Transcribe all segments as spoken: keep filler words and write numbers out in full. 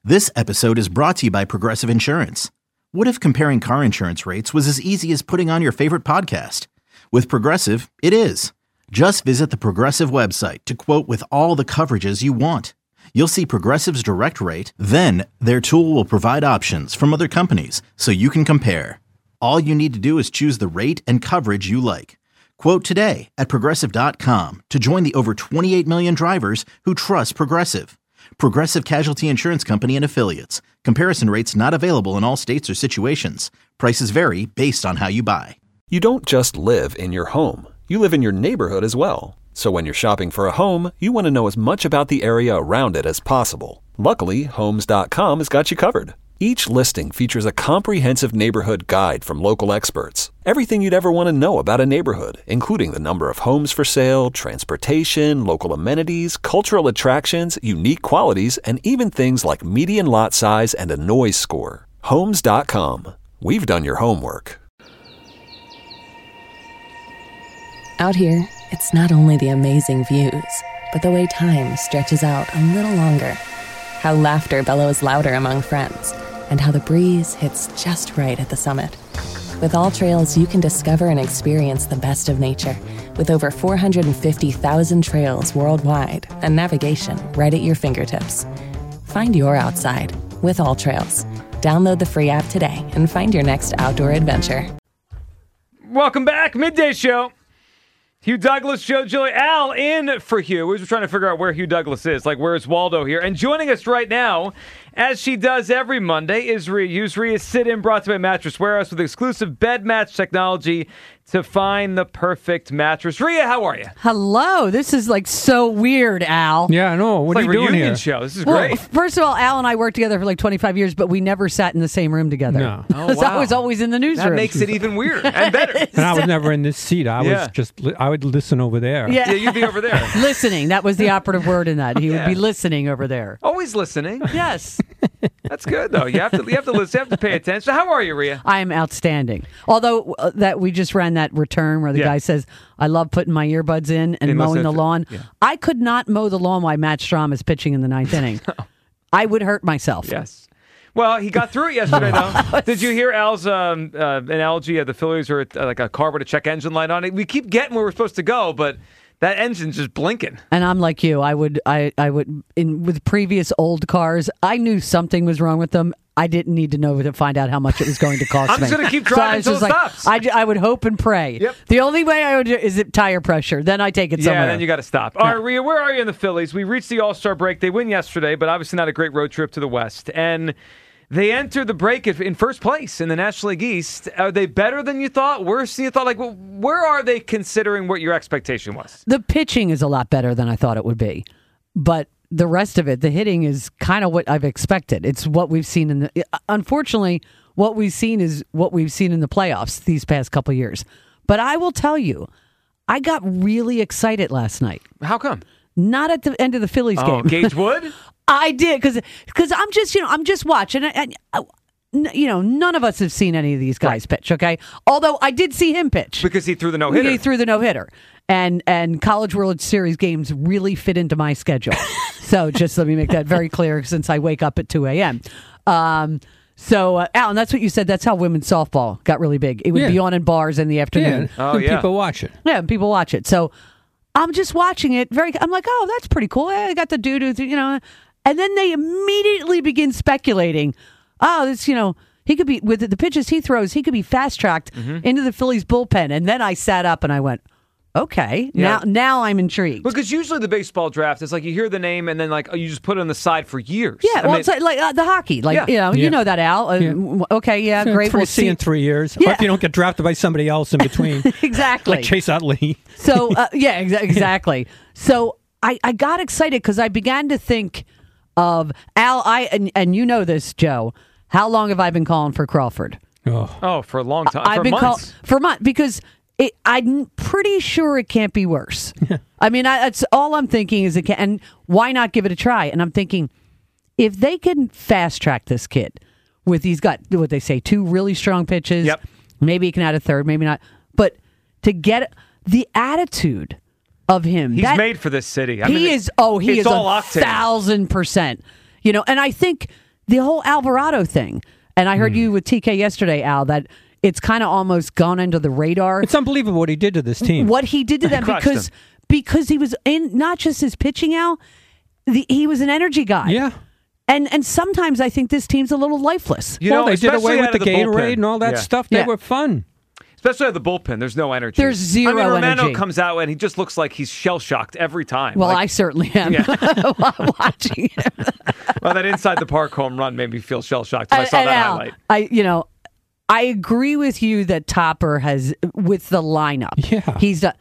This episode is brought to you by Progressive Insurance. What if comparing car insurance rates was as easy as putting on your favorite podcast? With Progressive, it is. Just visit the Progressive website to quote with all the coverages you want. You'll see Progressive's direct rate, then their tool will provide options from other companies so you can compare. All you need to do is choose the rate and coverage you like. Quote today at progressive dot com to join the over twenty-eight million drivers who trust Progressive. Progressive Casualty Insurance Company and Affiliates. Comparison rates not available in all states or situations. Prices vary based on how you buy. You don't just live in your home. You live in your neighborhood as well. So when you're shopping for a home, you want to know as much about the area around it as possible. Luckily, Homes dot com has got you covered. Each listing features a comprehensive neighborhood guide from local experts. Everything you'd ever want to know about a neighborhood, including the number of homes for sale, transportation, local amenities, cultural attractions, unique qualities, and even things like median lot size and a noise score. Homes dot com. We've done your homework. Out here, it's not only the amazing views, but the way time stretches out a little longer. How laughter bellows louder among friends, and how the breeze hits just right at the summit. With All Trails, you can discover and experience the best of nature with over four hundred fifty thousand trails worldwide and navigation right at your fingertips. Find your outside with All Trails. Download the free app today and find your next outdoor adventure. Welcome back, Midday Show. Hugh Douglas, Joe Giglio, Al in for Hugh. We're just trying to figure out where Hugh Douglas is. Like, where's Waldo here? And joining us right now, as she does every Monday, is Rhea Hughes. Rhea's Sit-In, brought to you by Mattress Warehouse with exclusive bed match technology to find the perfect mattress. Rhea, how are you? Hello. This is like so weird, Al. Yeah, I know. What it's are like you doing reunion here? show. This is Well, great. first of all, Al and I worked together for like twenty-five years, but we never sat in the same room together. No. Oh, Because I wow. was always in the newsroom. That makes it even weirder and better. And I was never in this seat. I Yeah. was just, li- I would listen over there. Yeah. Yeah, you'd be over there. Listening. That was the operative word in that. He Yeah. would be listening over there. Always listening. Yes. That's good, though. You have to you have to listen. You have to pay attention. How are you, Rhea? I am outstanding. Although uh, that we just ran that return where the Yeah. guy says, I love putting my earbuds in and And mowing listen the to- lawn. yeah. I could not mow the lawn while Matt Strom is pitching in the ninth inning. I would hurt myself. Yes. Well, he got through it yesterday, though. Did you hear Al's um, uh, analogy of the Phillies are uh, like a car with a check engine light on it? We keep getting where we're supposed to go, but that engine's just blinking. And I'm like you. I would, I, I would, in with previous old cars, I knew something was wrong with them. I didn't need to know to find out how much it was going to cost I'm me. just gonna keep So driving I was until just it like, stops. I, j- I would hope and pray. Yep. The only way I would do is it tire pressure. Then I take it somewhere. Yeah, then you got to stop. All right, Rhea, where are you in the Phillies? We reached the All-Star break. They win yesterday, but obviously not a great road trip to the West. And they enter the break in first place in the National League East. Are they better than you thought? Worse than you thought? Like, well, where are they considering what your expectation was? The pitching is a lot better than I thought it would be, but the rest of it, the hitting is kind of what I've expected. It's what we've seen in the. Unfortunately, what we've seen is what we've seen in the playoffs these past couple of years. But I will tell you, I got really excited last night. How come? Not at the end of the Phillies Oh, game. Gage Wood? I did because because I'm just you know I'm just watching and, and uh, n- you know none of us have seen any of these guys Right. pitch. Okay, although I did see him pitch Because he threw the no-hitter. He threw the no hitter, and and College World Series games really fit into my schedule. So just let me make that very clear since I wake up at two a.m. Um, so uh, Alan, that's what you said. That's how women's softball got really big. It would Yeah. be on in bars in the afternoon. Yeah, Oh, and yeah. people watch it. Yeah, people watch it. So I'm just watching it. Very. I'm like, oh, that's pretty cool. I got the dude who's, you know, and then they immediately begin speculating. Oh, this, you know, he could be with the pitches he throws. He could be fast tracked Mm-hmm. into the Phillies bullpen. And then I sat up and I went, okay, Yeah. now now I'm intrigued. Because usually the baseball draft is like you hear the name and then like oh, you just put it on the side for years. Yeah, I well, mean, it's like, like uh, the hockey. Like, Yeah. you know, Yeah. you know that, Al. Uh, Yeah. w- Okay, yeah, Yeah, great. We'll We'll see see. in three years. Yeah. Or if you don't get drafted by somebody else in between. Exactly. Like Chase Utley. So, uh, yeah, exa- exactly. So I, I got excited because I began to think of Al. I and, and you know this, Joe. How long have I been calling for Crawford? Oh. oh, for a long time. I've for been months. call- for months because it, I'm pretty sure it can't be worse. I mean, I, that's all I'm thinking is it can. And why not give it a try? And I'm thinking if they can fast track this kid with he's got what they say two really strong pitches. Yep. Maybe he can add a third, maybe not. But to get the attitude of him, He's that- made for this city. I he mean, is. Oh, he it's is all a octane. thousand percent. You know, and I think the whole Alvarado thing. And I heard Mm. you with T K yesterday, Al, that it's kind of almost gone under the radar. It's unbelievable what he did to this team. What he did to them Crushed because them. because he was in not just his pitching, Al, the, he was an energy guy. Yeah. And and sometimes I think this team's a little lifeless. You well, know, they did especially away out with of the, bullpen. Gatorade and all that Yeah. stuff. They Yeah. were fun. Especially at the bullpen, there's no energy. There's zero I mean, Romano energy. comes out and he just looks like he's shell shocked every time. Well, I like, certainly am watching him. well, that inside the park home run made me feel shell shocked when I saw And that Al, highlight. I, you know, I agree with you that Topper has with the lineup. Yeah. he's done.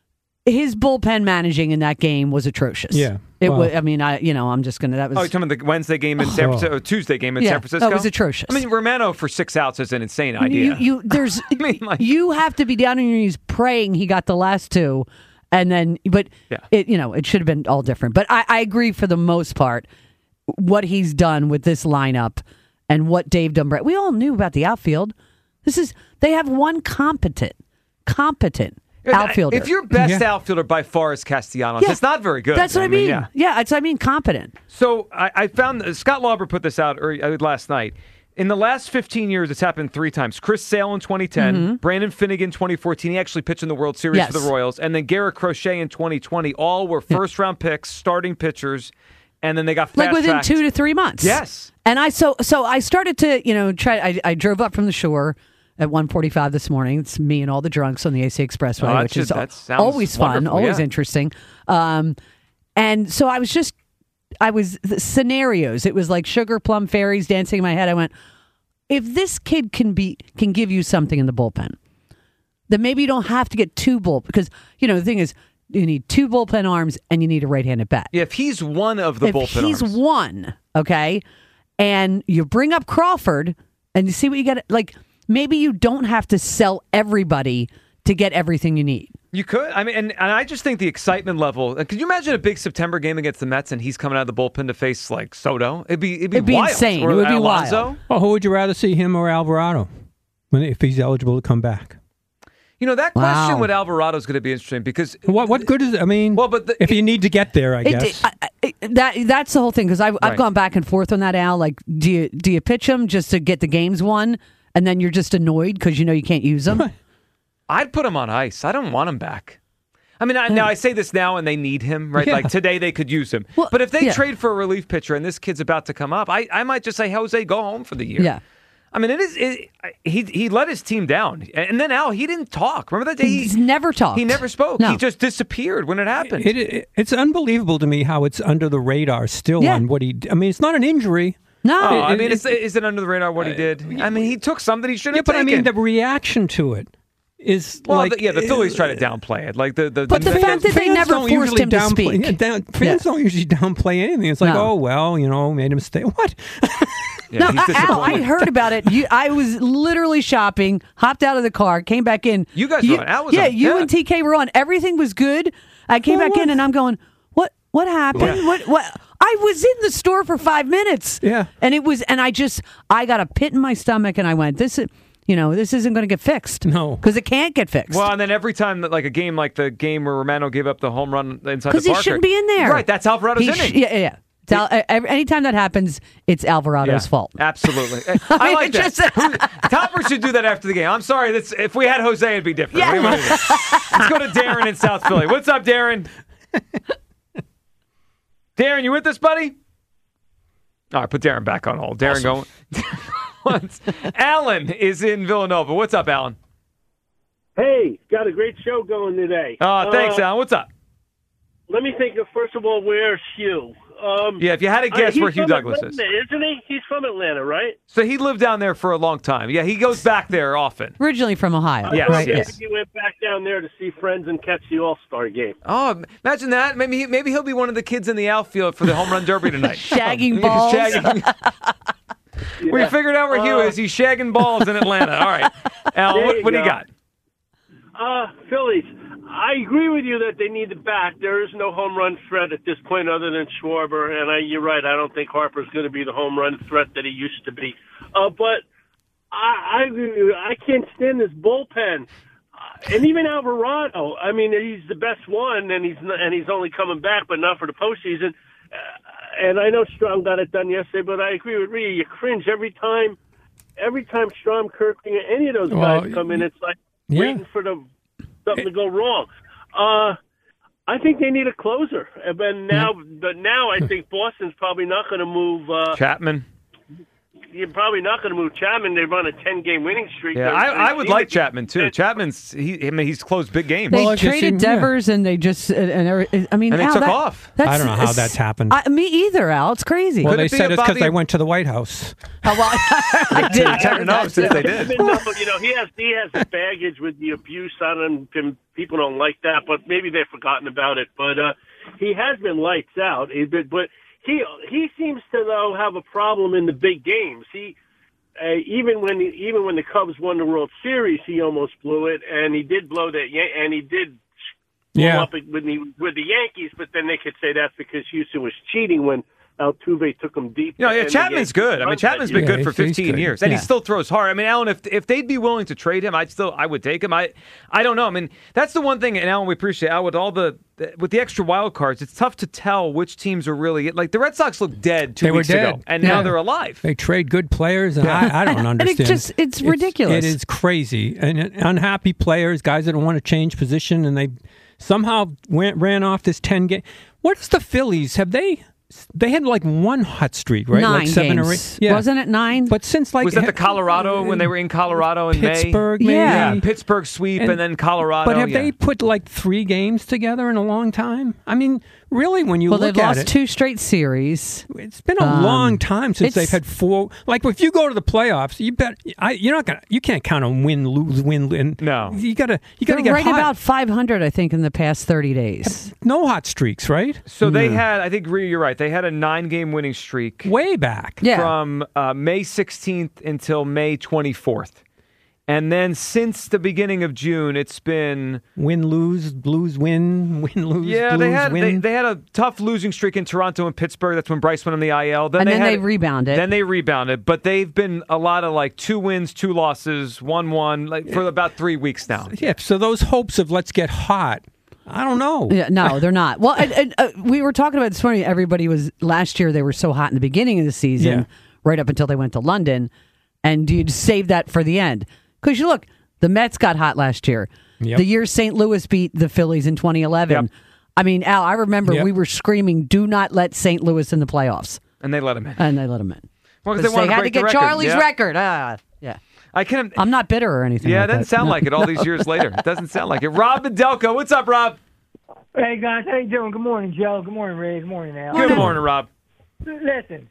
His bullpen managing in that game was atrocious. Yeah, it well- was. I mean, I you know, I'm just gonna. That was. Oh, you're talking about the Wednesday game in San Oh. Francisco, or Tuesday game in Yeah, San Francisco? that was atrocious. I mean, Romano for six outs is an insane idea. You, you there's mean, like- you have to be down on your knees praying he got the last two, and then but Yeah. it you know it should have been all different. But I, I agree for the most part what he's done with this lineup and what Dave Dumbrett. We all knew about the outfield. This is they have one competent, competent outfielder. If your best Yeah. outfielder by far is Castellanos, Yeah. it's not very good. That's what I mean. Yeah. Yeah, it's I mean competent. So I, I found Scott Lauber put this out early, uh, last night. In the last fifteen years, it's happened three times. Chris Sale in twenty ten, Brandon Finnegan twenty fourteen. He actually pitched in the World Series Mm-hmm. Yes. for the Royals, and then Garrett Crochet in twenty twenty. All were first round picks, starting pitchers, and then they got Like within fast-tracked. two to three months. Yes. And I so so I started to you know try. I, I drove up from the shore at one forty-five this morning. It's me and all the drunks on the A C Expressway, Oh, that which should- is that sounds always fun, wonderful, always yeah. interesting. Um, and so I was just I was the scenarios. It was like sugar plum fairies dancing in my head. I went, if this kid can be can give you something in the bullpen, then maybe you don't have to get two bull because you know the thing is you need two bullpen arms and you need a right-handed bat. If he's one of the if bullpen he's arms. one, okay, and you bring up Crawford and you see what you get, like maybe you don't have to sell everybody to get everything you need. You could. I mean, and, and I just think the excitement level. Could you imagine a big September game against the Mets and he's coming out of the bullpen to face like Soto? It'd be it'd be, It'd be wild. insane. Or It would be Alonso. wild. Well, who would you rather see, him or Alvarado, when if he's eligible to come back? You know, that question Wow. with Alvarado is going to be interesting because What what good is it? I mean, Well, but the- if you need to get there, I It- guess. I- I- that that's the whole thing because I've Right. I've gone back and forth on that, Al. Like, do you do you pitch him just to get the games won, and then you're just annoyed because you know you can't use them? I'd put him on ice. I don't want him back. I mean, I, now I say this now, and they need him, right? Yeah. Like today, they could use him. Well, but if they yeah. trade for a relief pitcher and this kid's about to come up, I, I might just say, Jose, go home for the year. Yeah. I mean, it is. It, he he let his team down, and then Al, he didn't talk. Remember that day? He, He's never talked. he never spoke. No. He just disappeared when it happened. It, it, it's unbelievable to me how it's under the radar still Yeah. on what he. I mean, it's not an injury. No, oh, I it- mean, it- is, is it under the radar what he did? I mean, he took some that he shouldn't Yeah, have but I taken. mean, the reaction to it is well, like the, yeah, the Phillies try to downplay it. Like the the, But the fact that they fans never don't forced usually him to downplay- speak. yeah, down, fans Yeah. don't usually downplay anything. It's like, No. oh well, you know, made a mistake. What? yeah, No, he's Al, I disappointed. heard about it. You, I was literally shopping, hopped out of the car, came back in. You guys were on. Al was yeah, on. you Yeah. and T K were on. Everything was good. I came Well, back in what? and I'm going, what? What happened? Yeah. What? What? I was in the store for five minutes. Yeah. and it was, and I just, I got a pit in my stomach, and I went, this is, you know, this isn't going to get fixed. No. because it can't get fixed. Well, and then every time that like a game like the game where Romano gave up the home run inside the because he Parker, shouldn't be in there. Right, that's Alvarado's He inning. sh- yeah, yeah. yeah. It's Al- e- every- anytime that happens, it's Alvarado's Yeah, fault. Absolutely. I mean, like it that. just- Who- Topper should do that after the game. I'm sorry. That's if we had Jose, it'd be different. Yeah. What do you want to do? Let's go to Darren in South Philly. What's up, Darren? Darren, you with us, buddy? All right, put Darren back on hold. Darren going. Once. Alan is in Villanova. What's up, Alan? Hey, got a great show going today. Oh, thanks, Uh, Alan. What's up? Let me think of, first of all, where's Hugh? Um, Yeah, if you had to uh, guess he's where Hugh from Douglas is. Atlanta, isn't he? He's from Atlanta, right? So he lived down there for a long time. Yeah, he goes back there often. Originally from Ohio. Yes, right? yes. He went back down there to see friends and catch the All-Star game. Oh, imagine that. Maybe he, maybe he'll be one of the kids in the outfield for the home run derby tonight. Shagging Yeah, balls. shagging- We figured out where Hugh is. He's shagging balls in Atlanta. All right. Al, There what, you what do you go. got? Uh, Phillies, I agree with you that they need it back. There is no home run threat at this point other than Schwarber, and I, you're right. I don't think Harper's going to be the home run threat that he used to be. Uh, but I, I agree with you. I can't stand this bullpen. Uh, and even Alvarado, I mean, he's the best one, and he's not, and he's only coming back, but not for the postseason. Uh, and I know Strom got it done yesterday, but I agree with Rhea. You cringe every time. Every time Strom, Kirkling, any of those Well, guys come in, it's like yeah. waiting for the something to go wrong. Uh, I think they need a closer, and now, but now I think Boston's probably not going to move uh, Chapman. You're probably not going to move Chapman. They run a ten-game winning streak. Yeah, They're- I, they're I would team- like Chapman too. and- Chapman's he. I mean, he's closed big games. They Well, I just traded seen- yeah. Devers and they just and, and every- I mean, And they Al, took that- off. That's, I don't know how that's happened. I, me either, Al. It's crazy. Well, Could they it be said a it's because Bobby- they went to the White House. Oh, well, I did. I don't know since they did. No, but, you know, he has he has the baggage with the abuse on him, and people don't like that. But maybe they've forgotten about it. But uh, he has been lights out. He's been, but he he seems to though have a problem in the big games. He uh, even when even when the Cubs won the World Series, he almost blew it, and he did blow that, Yan- and he did blow Yeah. up with the with the Yankees. But then they could say that's because Houston was cheating when Altuve took him deep. You know, yeah, and the Chapman's Yankees good. I mean, won Chapman's that been year. good for Yeah, he's- he's fifteen good. years, and he Yeah. still throws hard. I mean, Alan, if if they'd be willing to trade him, I'd still I would take him. I I don't know. I mean, that's the one thing, and Alan, we appreciate Al with all the with the extra wild cards. It's tough to tell which teams are really like the Red Sox looked dead two They were weeks dead. ago, and Yeah. now they're alive. They trade good players, and I, I don't And it understand. just- it's ridiculous. It is crazy. And uh, unhappy players, guys that don't want to change position, and they somehow went, ran off this ten game. What's the Phillies? Have they? They had like one hot streak, right? Nine like seven games. or eight. Yeah. Wasn't it nine? But since like Was that the Colorado when they were in Colorado in Pittsburgh, May? maybe? Yeah. Yeah, Pittsburgh sweep and, And- then Colorado. But have yeah. they put like three games together in a long time? I mean, really, when you well, look they've at lost it, two straight series. it's been a Um, long time since it's- they've had four. Like if you go to the playoffs, you bet I, you're not gonna. You can't count on win, lose, win, and No. You gotta. You gotta They're get right hot. about five hundred, I think, in the past thirty days. No hot streaks, right? So they had, I think, Rhea, you're right. They had a nine-game winning streak Way back. Yeah. from uh, May sixteenth until May twenty-fourth. And then since the beginning of June, it's been Win, lose, lose, win, win, lose, yeah. lose, They had win. they, they had a tough losing streak in Toronto and Pittsburgh. That's when Bryce went on the I L. Then And they then had, they rebounded. Then they rebounded, but they've been a lot of like two wins, two losses, one one, like for about three weeks now. yeah. So those hopes of let's get hot. I don't know. Yeah, no, they're not. Well, and, and, uh, we were talking about this morning. Everybody was last year. They were so hot in the beginning of the season, Yeah. right up until they went to London. And you'd save that for the end because you look, the Mets got hot last year. Yep. The year Saint Louis beat the Phillies in twenty eleven. Yep. I mean, Al, I remember Yep. we were screaming, "Do not let Saint Louis in the playoffs," And they let him in. and they let them in. Well, 'cause 'Cause they wanted they had to break the get record. Charlie's Yeah. record. Ah, yeah. I can. I'm not bitter or anything. Yeah, like it doesn't that. sound No. like it all these years later. It doesn't sound like it. Rob and Delco, what's up, Rob? Hey guys, how you doing? Good morning, Joe. Good morning, Ray. Good morning, Al. Good morning, Rob. Listen,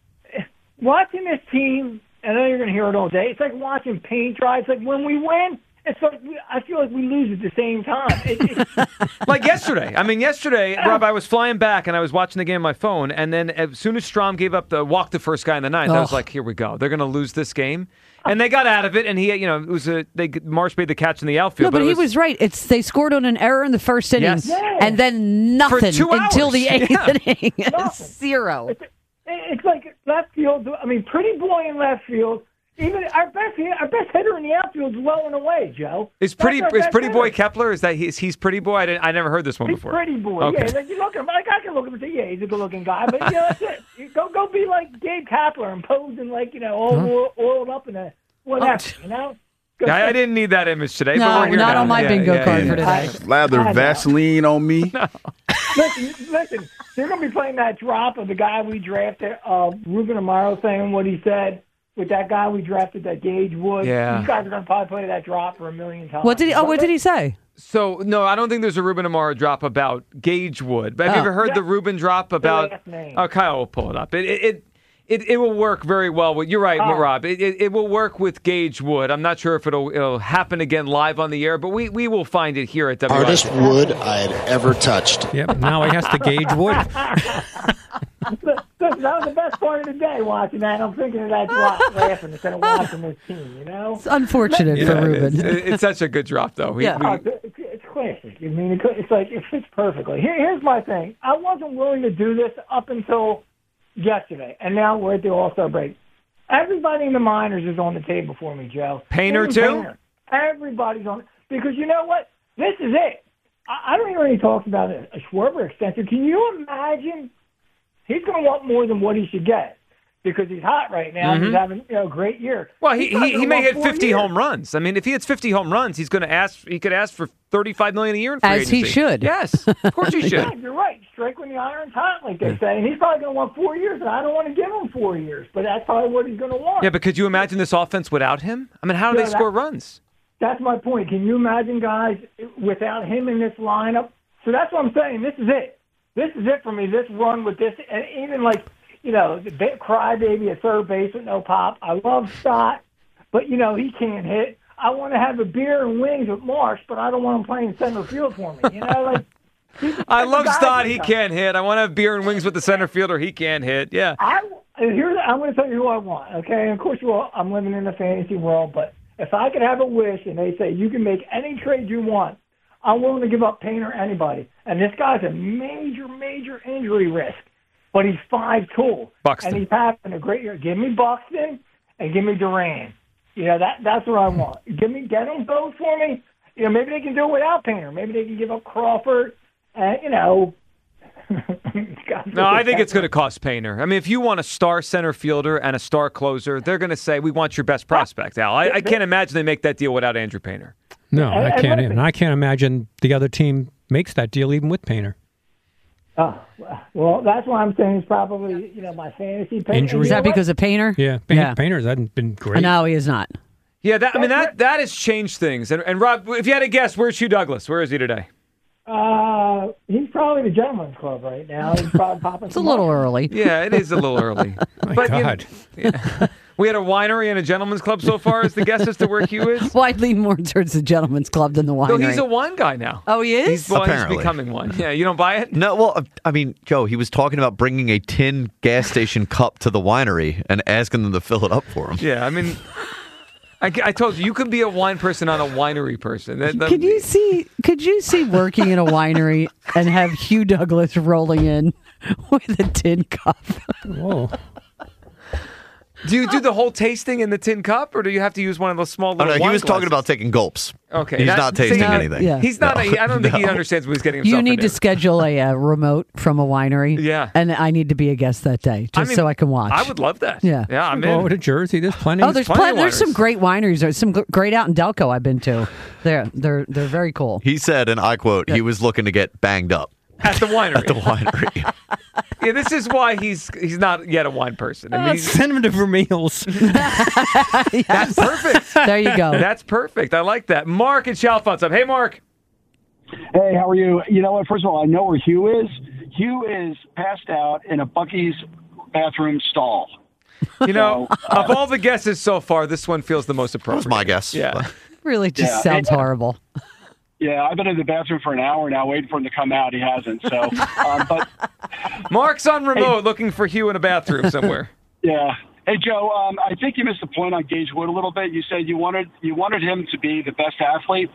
watching this team, I know you're going to hear it all day. It's like watching paint dry. It's like when we win, it's like we, I feel like we lose at the same time. It, it, Like yesterday. I mean, yesterday, Rob, I was flying back and I was watching the game on my phone, and then as soon as Strom gave up the walk the first guy in the ninth, I was Oh. like, here we go. They're going to lose this game. And they got out of it, and he, you know, it was a they Marsh made the catch in the outfield. No, but, it he was right. It's they scored on an error in the first inning, Yes. Yeah. and then nothing two until hours. the eighth Yeah. inning. Nothing. Zero. it's, it's like left field. I mean, pretty boy in left field. Even our best our best hitter in the outfield is well and away, Joe. Is That's pretty our is best Pretty Boy hitter. Kepler? Is that he's he's Pretty Boy? I, didn't, I never heard this one He's before. pretty boy. Okay. Yeah, like you look at him. Like I can look at him and say, yeah, he's a good-looking guy. But you know, that's it. You go go be like Gabe Kapler and pose and like you know all oil- oiled up in a whatever. You know. Go- I, I didn't need that image today, No, but we're here not now. on my Yeah, bingo yeah, card yeah. for today. Lather I know. Vaseline on me. Listen, listen. They're going to be playing that drop of the guy we drafted, uh, Ruben Amaro, saying what he said with that guy we drafted, that Gage Wood. Yeah. You guys are going to probably play that drop for a million times. What did he? Oh, what did he say? So no, I don't think there's a Ruben Amaro drop about Gage Wood. But have you Oh. ever heard Yeah. the Ruben drop about? last name. Oh, Kyle will pull it up. It it. it It, it will work very well with you're right, Oh. Rob. It, it it will work with Gage Wood. I'm not sure if it'll it'll happen again live on the air, but we, we will find it here at W I P. Hardest wood I had ever touched. Yep. Now he has to gauge wood. Listen, that was the best part of the day watching that. I'm thinking of that drop, laughing instead of watching this team, you know? It's unfortunate Yeah, for it's, Ruben. it's such a good drop, though. We, Yeah. we- Oh, it's, it's classic. I mean, it, it's like it fits perfectly. Here, here's my thing. I wasn't willing to do this up until yesterday, and now we're at the All-Star break. Everybody in the minors is on the table for me, Joe. Painter, Even too? Painter. Everybody's on because you know what? This is it. I, I don't hear any talks about a, a Schwarber extension. Can you imagine he's going to want more than what he should get because he's hot right now. Mm-hmm. And he's having you know, a great year. Well, he He's not he, gonna he may want hit four fifty years. home runs. I mean, if he hits fifty home runs, he's going to ask. He could ask for thirty-five million dollars a year in free As he agency. should. Yes, of course he should. Yeah, you're right. Strike when the iron's hot, like they say. And he's probably going to want four years, and I don't want to give him four years, but that's probably what he's going to want. Yeah, but could you imagine this offense without him? I mean, how do Yeah, they that- score runs? That's my point. Can you imagine, guys, without him in this lineup? So that's what I'm saying. This is it. This is it for me. This run with this, and even like, you know, the bit crybaby at third base with no pop. I love Stott, but, you know, he can't hit. I want to have a beer and wings with Marsh, but I don't want him playing center field for me. You know, like. he's the I type of love guy Stott. that He does. can't hit. I want to have beer and wings with the center fielder. He can't hit. Yeah. I, here's, I'm going to tell you who I want, okay? And of course, you all, I'm living in the fantasy world, but if I could have a wish and they say you can make any trade you want, I'm willing to give up Payne or anybody. And this guy's a major, major injury risk, but he's five two. Buxton. And he's having a great year. Give me Buxton and give me Duran. You know, that that's what I want. Give me, get them both for me. You know, maybe they can do it without Painter. Maybe they can give up Crawford. And, you know. No, I think it's going to cost Painter. I mean, if you want a star center fielder and a star closer, they're going to say, we want your best prospect, Al. I, I can't imagine they make that deal without Andrew Painter. No, I And- can't. and And I can't imagine the other team makes that deal even with Painter. Oh, well, that's why I'm saying it's probably, you know, my fantasy Painter. Injury. Is that because of Painter? Yeah, Pain- Yeah. Painter's hasn't been great. No, he is not. Yeah, that, I mean, that that has changed things. And, and Rob, if you had to guess, where's Hugh Douglas? Where is he today? Uh, he's probably the gentleman's club right now. He's probably popping. It's a little early. Yeah, it is a little early. My But, you know, God. yeah. We had a winery and a gentleman's club so far as the guess as to where Hugh is. Well, I'd lean more towards the gentleman's club than the winery. No, he's a wine guy now. Oh, he is? He's, well, he's Apparently. becoming one. Yeah, you don't buy it? No, well, I mean, Joe, he was talking about bringing a tin gas station cup to the winery and asking them to fill it up for him. Yeah, I mean, I, I told you, you could be a wine person on a winery person. That- that- Could you see? Could you see working in a winery and have Hugh Douglas rolling in with a tin cup? Whoa. Do you do the whole tasting in the tin cup, or do you have to use one of those small Oh, little no, he wine was talking glasses? about taking gulps. Okay, He's that- not tasting see, anything. Yeah. He's not. No, a, I don't think he no. understands what he's getting himself You need into. to schedule a, uh remote from a winery. Yeah. And I need to be a guest that day just I mean, so I can watch. I would love that. Yeah. yeah, I'm Go over in. to Jersey. There's plenty. Oh, there's plenty plenty. of There's some wineries. great wineries. There's some gr- great out in Delco I've been to. They're they're they're very cool. He said, and I quote, he was looking to get banged up At the winery. at the winery. Yeah, this is why he's he's not yet a wine person. I mean, he's, Send him to Vermeil's. that's perfect. There you go. That's perfect. I like that. Mark and Chalfont's up. Hey, Mark. Hey, how are you? You know what? First of all, I know where Hugh is. Hugh is passed out in a Buc-ee's bathroom stall. You know, of all the guesses so far, this one feels the most That appropriate. was my guess. Yeah. Really just Yeah. sounds And- horrible. Yeah, I've been in the bathroom for an hour now waiting for him to come out. He hasn't. So, um, but Mark's on remote looking for Hugh in a bathroom somewhere. yeah. Hey, Joe, um, I think you missed the point on Gage Wood a little bit. You said you wanted you wanted him to be the best athlete.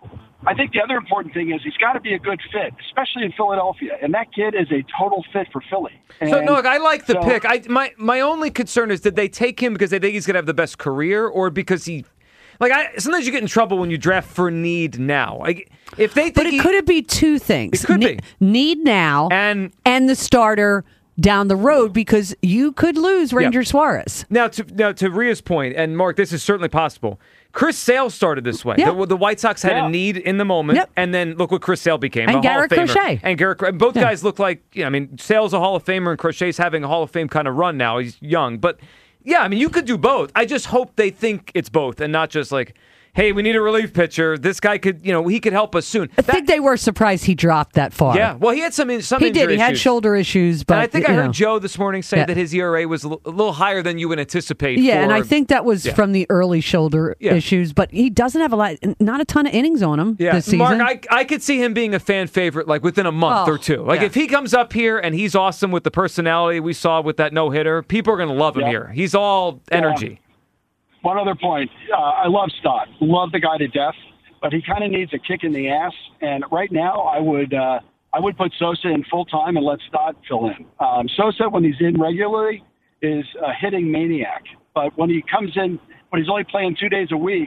I think the other important thing is he's got to be a good fit, especially in Philadelphia. And that kid is a total fit for Philly. And So, no, look, I like the so- pick. I my my only concern is, did they take him because they think he's going to have the best career, or because he, like, I sometimes you get in trouble when you draft for need now. Like, if they think But it he, could it be two things? It could Ne- be. Need now and and the starter down the road because you could lose Ranger Suarez. now to now to Rhea's point, and Mark, this is certainly possible. Chris Sale started this way. Yeah. The, the White Sox had Yeah. a need in the moment, Yep. and then look what Chris Sale became. And a Hall of Garrett Famer. Crochet. And Garrett Cro- both Yeah. guys look like, you know, I mean, Sale's a Hall of Famer, and Crochet's having a Hall of Fame kind of run now. He's young. But, yeah, I mean, you could do both. I just hope they think it's both and not just like, hey, we need a relief pitcher. This guy could, you know, he could help us soon. I That- think they were surprised he dropped that far. yeah, well, he had some in- some He did. injury He had issues. shoulder issues, but and I think I you heard know. Joe this morning say Yeah. that his E R A was a li- a little higher than you would anticipate. Yeah, for, and I think that was Yeah. from the early shoulder Yeah. issues, but he doesn't have a lot, not a ton of innings on him Yeah, this season. Mark, I, I could see him being a fan favorite like within a month Oh, or two. Like yeah. if he comes up here and he's awesome with the personality we saw with that no hitter, people are going to love him Yeah. here. He's all energy. One other point. Uh, I love Stott. Love the guy to death, but he kind of needs a kick in the ass. And right now, I would uh, I would put Sosa in full time and let Stott fill in. Um, Sosa, when he's in regularly, is a hitting maniac. But when he comes in, when he's only playing two days a week,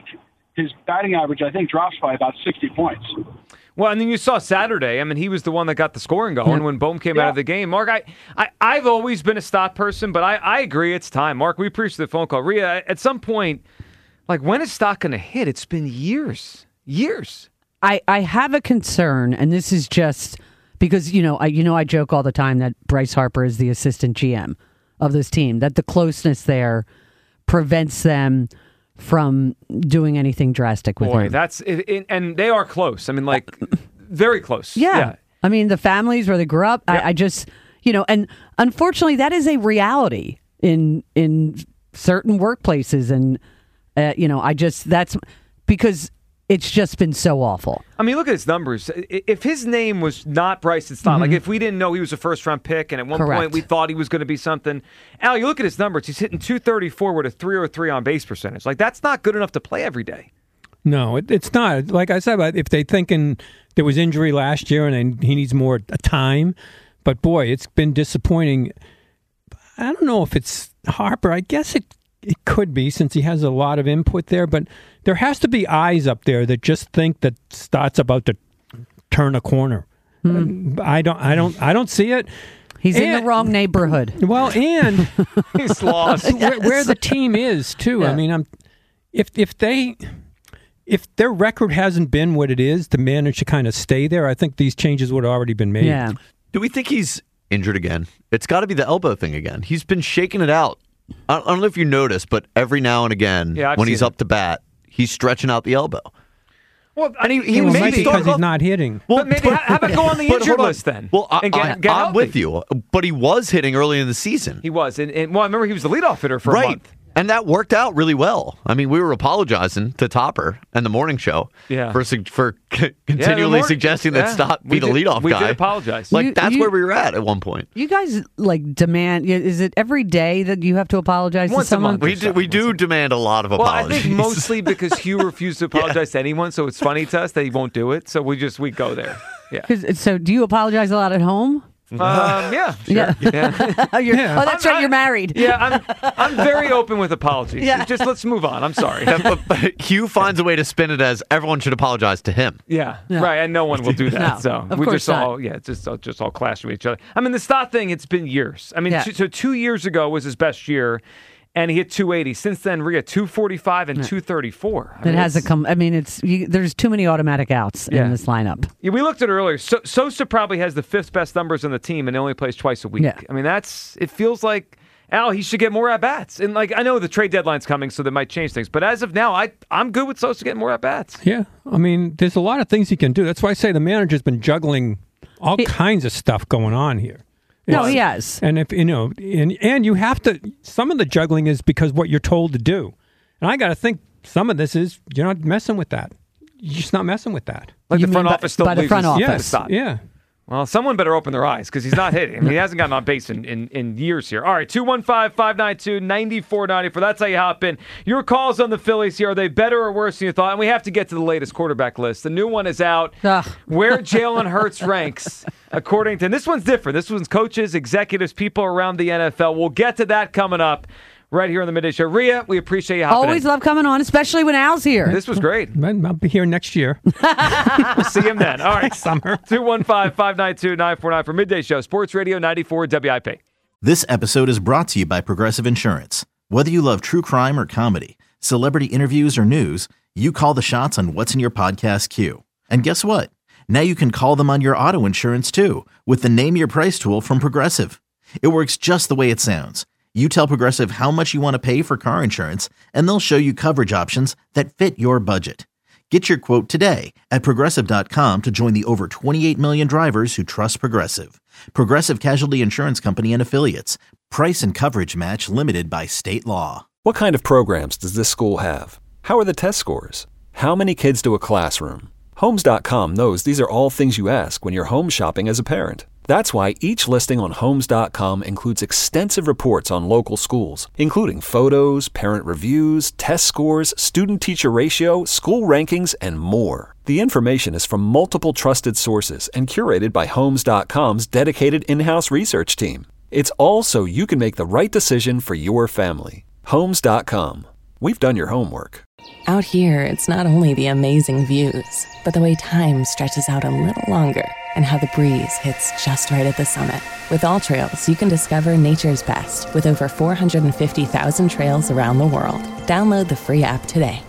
his batting average, I think, drops by about sixty points. Well, and then you saw Saturday. I mean, he was the one that got the scoring going Yeah. when Bohm came Yeah. out of the game. Mark, I, I, I've always been a Stott person, but I, I agree it's time. Mark, we appreciate the phone call. Rhea, at some point, like, when is Stott going to hit? It's been years. Years. I, I have a concern, and this is just because, you know, I you know I joke all the time that Bryce Harper is the assistant G M of this team, that the closeness there prevents them from doing anything drastic with Boy, him. that's it, it, and they are close. I mean, like, very close. Yeah. yeah. I mean, the families where they grew up, Yep. I, I just, you know, and unfortunately, that is a reality in in certain workplaces. And, uh, you know, I just, that's because it's just been so awful. I mean, look at his numbers. I- If his name was not Bryson Stott, like if we didn't know he was a first-round pick, and at one Correct. point we thought he was going to be something, Al, you look at his numbers. He's hitting two thirty-four with a three oh three on base percentage. Like, that's not good enough to play every day. No, it, it's not. Like I said, if they thinking there was injury last year and he needs more time, but boy, it's been disappointing. I don't know if it's Harper. I guess it it could be since he has a lot of input there, but there has to be eyes up there that just think that Stott's about to turn a corner. Hmm. I don't. I don't. I don't see it. He's in And- the wrong neighborhood. Well, and He's lost. where, where the team is too. I Yeah. mean, I'm if if they if their record hasn't been what it is to manage to kind of stay there, I think these changes would have already been made. Yeah. Do we think he's injured again? It's got to be the elbow thing again. He's been shaking it out. I I don't know if you noticed, but every now and again, Yeah, I've when seen he's it. up to bat, he's stretching out the elbow. Well, And he- he Well, was- it might maybe- be because started he's off- not hitting. but maybe ha- have it go on the but injured hold on. list then. Well, I, and get, I, get I'm healthy. with you, but he was hitting early in the season. He was. And, and well, I remember he was the leadoff hitter for a right. month. And that worked out really well. I mean, we were apologizing to Topper and the morning show Yeah. for sug- for c- Yeah, the continually morning- suggesting that yeah, Stott we be the did- leadoff we guy. did apologize. Like, You- that's you- where we were at at one point. You guys like demand? Is it every day that you have to apologize Once a to someone? month. We do, we do demand a lot of Well, I apologies. think mostly because Hugh refused to apologize to anyone, so it's funny to us that he won't do it. So we just we go there. Yeah. 'Cause- So, do you apologize a lot at home? Um, yeah. Sure. Yeah. Yeah. Oh, you're- Yeah. oh, that's I'm- right. You're married. Yeah, I'm I'm very open with apologies. Yeah. Just let's move on. I'm sorry. That- but, but Hugh finds a way to spin it as everyone should apologize to him. Yeah, Yeah. right. And no one will do that. No, so of we course just not. all yeah, just all, just all clash with each other. I mean, the Stott thing. It's been years. I mean, Yeah. t- so two years ago was his best year, and he hit two eighty. Since then, Rhea two forty-five and two thirty-four. I It mean, hasn't it's- come. I mean, it's you, there's too many automatic outs Yeah. in this lineup. Yeah, we looked at it earlier. So, Sosa probably has the fifth best numbers on the team, and only plays twice a week. Yeah. I mean, that's it. Feels like Al, he should get more at bats. And like I know the trade deadline's coming, so that might change things. But as of now, I I'm good with Sosa getting more at bats. Yeah, I mean, there's a lot of things he can do. That's why I say the manager's been juggling all He- kinds of stuff going on here. No, It's- he has. And if you know, and and you have to. Some of the juggling is because what you're told to do, and I got to think some of this is you're not messing with that. You're just not messing with that. Like You the front mean by- office still by the believes front he's- office? Yes, Stop. yeah. Well, someone better open their eyes because he's not hitting. I mean, he hasn't gotten on base in, in, in years here. All right, two one five, five nine two, nine four nine four. That's how you hop in. Your calls on the Phillies here. Are they better or worse than you thought? And we have to get to the latest quarterback list. The new one is out. Ugh. Where Jalen Hurts ranks, according to, and this one's different. This one's coaches, executives, people around the N F L. We'll get to that coming up right here on the Midday Show. Rhea, we appreciate you hopping Always in. love coming on, especially when Al's here. This was great. I'll be here next year. We'll see him then. All right. Summer. two one five, five nine two, nine four nine for Midday Show. Sports Radio ninety-four W I P. This episode is brought to you by Progressive Insurance. Whether you love true crime or comedy, celebrity interviews or news, you call the shots on what's in your podcast queue. And guess what? Now you can call them on your auto insurance too with the Name Your Price tool from Progressive. It works just the way it sounds. You tell Progressive how much you want to pay for car insurance, and they'll show you coverage options that fit your budget. Get your quote today at Progressive dot com to join the over twenty-eight million drivers who trust Progressive. Progressive Casualty Insurance Company and Affiliates. Price and coverage match limited by state law. What kind of programs does this school have? How are the test scores? How many kids do a classroom? Homes dot com knows these are all things you ask when you're home shopping as a parent. That's why each listing on Homes dot com includes extensive reports on local schools, including photos, parent reviews, test scores, student-teacher ratio, school rankings, and more. The information is from multiple trusted sources and curated by Homes dot com's dedicated in-house research team. It's all so you can make the right decision for your family. Homes dot com. we've done your homework. Out here, it's not only the amazing views, but the way time stretches out a little longer and how the breeze hits just right at the summit. With All Trails, you can discover nature's best with over four hundred fifty thousand trails around the world. Download the free app today.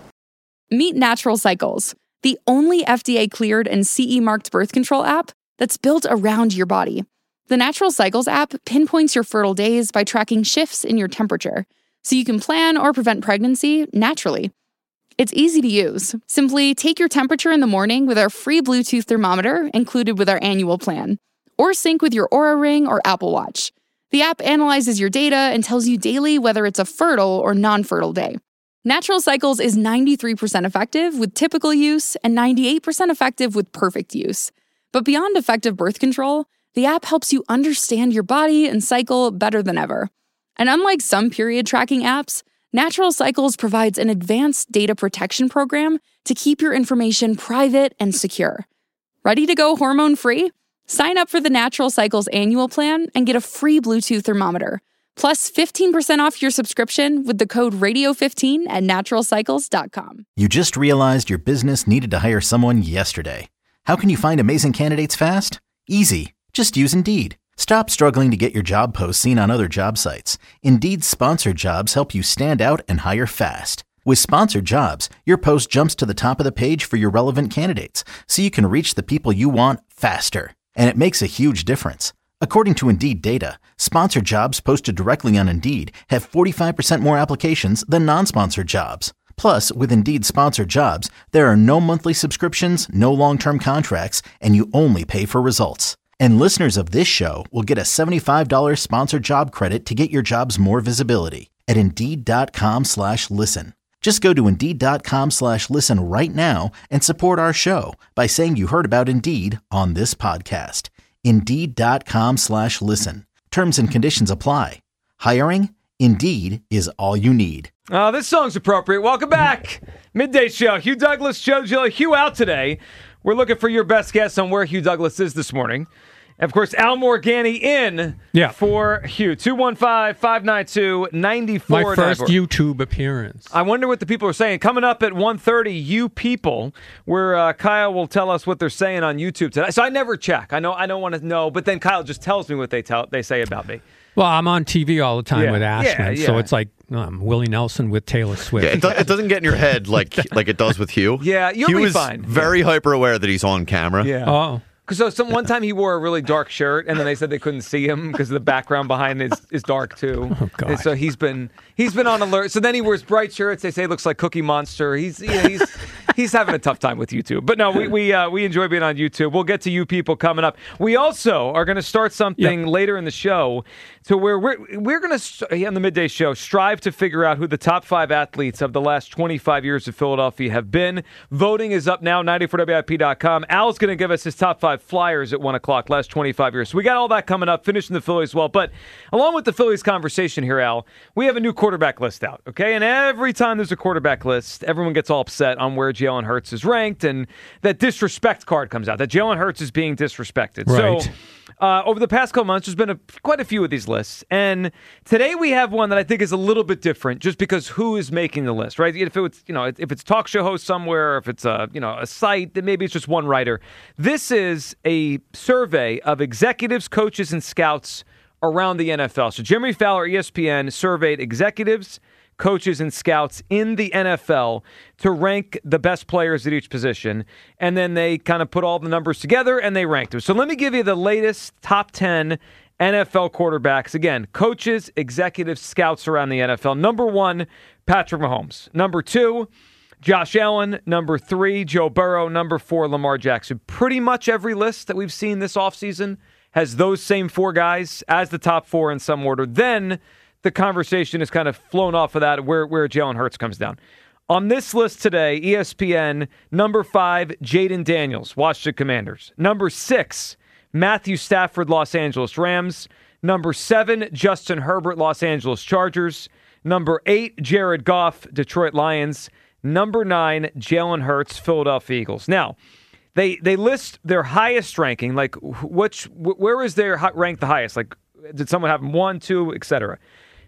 Meet Natural Cycles, the only F D A-cleared and C E-marked birth control app that's built around your body. The Natural Cycles app pinpoints your fertile days by tracking shifts in your temperature, so you can plan or prevent pregnancy naturally. It's easy to use. Simply take your temperature in the morning with our free Bluetooth thermometer included with our annual plan, or sync with your Oura Ring or Apple Watch. The app analyzes your data and tells you daily whether it's a fertile or non-fertile day. Natural Cycles is ninety-three percent effective with typical use and ninety-eight percent effective with perfect use. But beyond effective birth control, the app helps you understand your body and cycle better than ever. And unlike some period tracking apps, Natural Cycles provides an advanced data protection program to keep your information private and secure. Ready to go hormone-free? Sign up for the Natural Cycles annual plan and get a free Bluetooth thermometer, plus fifteen percent off your subscription with the code radio fifteen at natural cycles dot com. You just realized your business needed to hire someone yesterday. How can you find amazing candidates fast? Easy. Just use Indeed. Stop struggling to get your job posts seen on other job sites. Indeed's sponsored jobs help you stand out and hire fast. With sponsored jobs, your post jumps to the top of the page for your relevant candidates, so you can reach the people you want faster. And it makes a huge difference. According to Indeed data, sponsored jobs posted directly on Indeed have forty-five percent more applications than non-sponsored jobs. Plus, with Indeed sponsored jobs, there are no monthly subscriptions, no long-term contracts, and you only pay for results. And listeners of this show will get a seventy-five dollars sponsored job credit to get your jobs more visibility at Indeed.com slash listen. Just go to Indeed.com slash listen right now and support our show by saying you heard about Indeed on this podcast. Indeed.com slash listen. Terms and conditions apply. Hiring? Indeed is all you need. Oh, this song's appropriate. Welcome back. Midday Show. Hugh Douglas, Joe Giglio. Hugh out today. We're looking for your best guess on where Hugh Douglas is this morning. And of course, Al Morgani in yeah. for Hugh. two one five, five nine two, nine four My first YouTube appearance. I wonder what the people are saying. Coming up at one thirty, You People, where uh, Kyle will tell us what they're saying on YouTube today. So I never check. I know I don't want to know, but then Kyle just tells me what they tell they say about me. Well, I'm on T V all the time yeah. with Ashland, yeah, yeah. so it's like um, Willie Nelson with Taylor Swift. Yeah, it, do- it doesn't get in your head like like it does with Hugh. Yeah, you'll Hugh be is fine. very yeah. hyper aware that he's on camera. Yeah. Oh. So some one time he wore a really dark shirt, and then they said they couldn't see him because the background behind is, is dark too. Oh, God. And so he's been he's been on alert. So then he wears bright shirts. They say he looks like Cookie Monster. He's yeah, he's he's having a tough time with YouTube. But no, we we uh, we enjoy being on YouTube. We'll get to You People coming up. We also are going to start something yep. later in the show to where we're we're going to on the midday show strive to figure out who the top five athletes of the last twenty-five years of Philadelphia have been. Voting is up now. ninety-four W I P dot com. Al's going to give us his top five Flyers at one o'clock, last twenty-five years. So we got all that coming up, finishing the Phillies well. But along with the Phillies conversation here, Al, we have a new quarterback list out, okay? And every time there's a quarterback list, everyone gets all upset on where Jalen Hurts is ranked, and that disrespect card comes out, that Jalen Hurts is being disrespected. Right. So uh, over the past couple months, there's been a, quite a few of these lists. And today we have one that I think is a little bit different just because who is making the list, right? If it's, you know, if it's talk show host somewhere, or if it's a, you know, a site, then maybe it's just one writer. This is a survey of executives, coaches, and scouts around the N F L. So Jeremy Fowler, E S P N, surveyed executives, coaches, and scouts in the N F L to rank the best players at each position. And then they kind of put all the numbers together and they ranked them. So let me give you the latest top ten N F L quarterbacks. Again, coaches, executives, scouts around the N F L. Number one, Patrick Mahomes. Number two, Josh Allen. Number three, Joe Burrow. Number four, Lamar Jackson. Pretty much every list that we've seen this offseason has those same four guys as the top four in some order. Then the conversation has kind of flown off of that where, where Jalen Hurts comes down. On this list today, E S P N, number five, Jaden Daniels, Washington Commanders. Number six, Matthew Stafford, Los Angeles Rams. Number seven, Justin Herbert, Los Angeles Chargers. Number eight, Jared Goff, Detroit Lions. Number nine, Jalen Hurts, Philadelphia Eagles. Now, they they list their highest ranking, like which where is their rank the highest? Like, did someone have one, two, et cetera?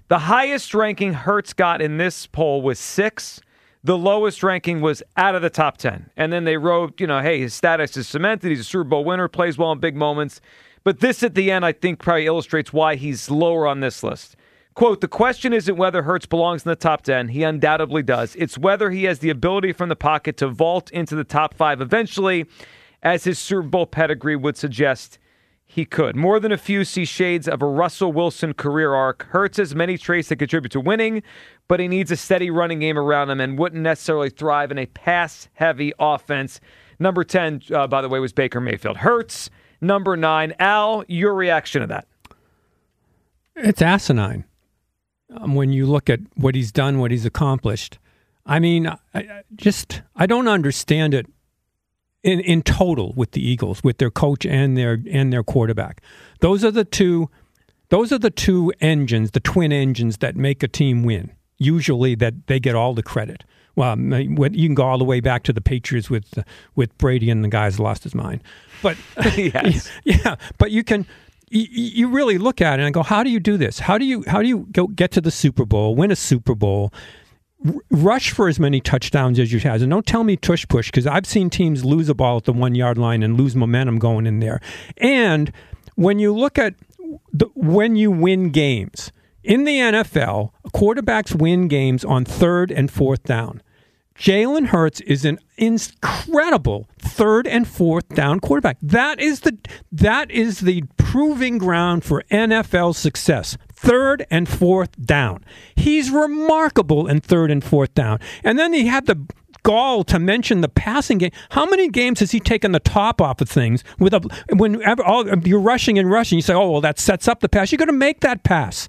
The highest ranking Hurts got in this poll was six. The lowest ranking was out of the top ten. And then they wrote, you know, hey, his status is cemented. He's a Super Bowl winner, plays well in big moments. But this at the end, I think, probably illustrates why he's lower on this list. Quote, the question isn't whether Hurts belongs in the top ten. He undoubtedly does. It's whether he has the ability from the pocket to vault into the top five eventually, as his Super Bowl pedigree would suggest he could. More than a few see shades of a Russell Wilson career arc. Hurts has many traits that contribute to winning, but he needs a steady running game around him and wouldn't necessarily thrive in a pass-heavy offense. Number ten, uh, by the way, was Baker Mayfield. Hurts, number nine. Al, your reaction to that? It's asinine um, when you look at what he's done, what he's accomplished. I mean, I, I just, I don't understand it. In, in total with the Eagles, with their coach and their and their quarterback. Those are the two those are the two engines, the twin engines that make a team win. Usually that they get all the credit. Well, you can go all the way back to the Patriots with with Brady and the guy's lost his mind. But yes. yeah, but you can you, you really look at it and go, how do you do this? How do you how do you go get to the Super Bowl, win a Super Bowl? Rush for as many touchdowns as you have. And don't tell me tush push, because I've seen teams lose a ball at the one-yard line and lose momentum going in there. And when you look at the, when you win games, in the N F L, quarterbacks win games on third and fourth down. Jalen Hurts is an incredible third and fourth down quarterback. That is the that is the proving ground for N F L success. Third and fourth down. He's remarkable in third and fourth down. And then he had the gall to mention the passing game. How many games has he taken the top off of things with a when all, you're rushing and rushing? You say, "Oh, well, that sets up the pass." You're going to make that pass.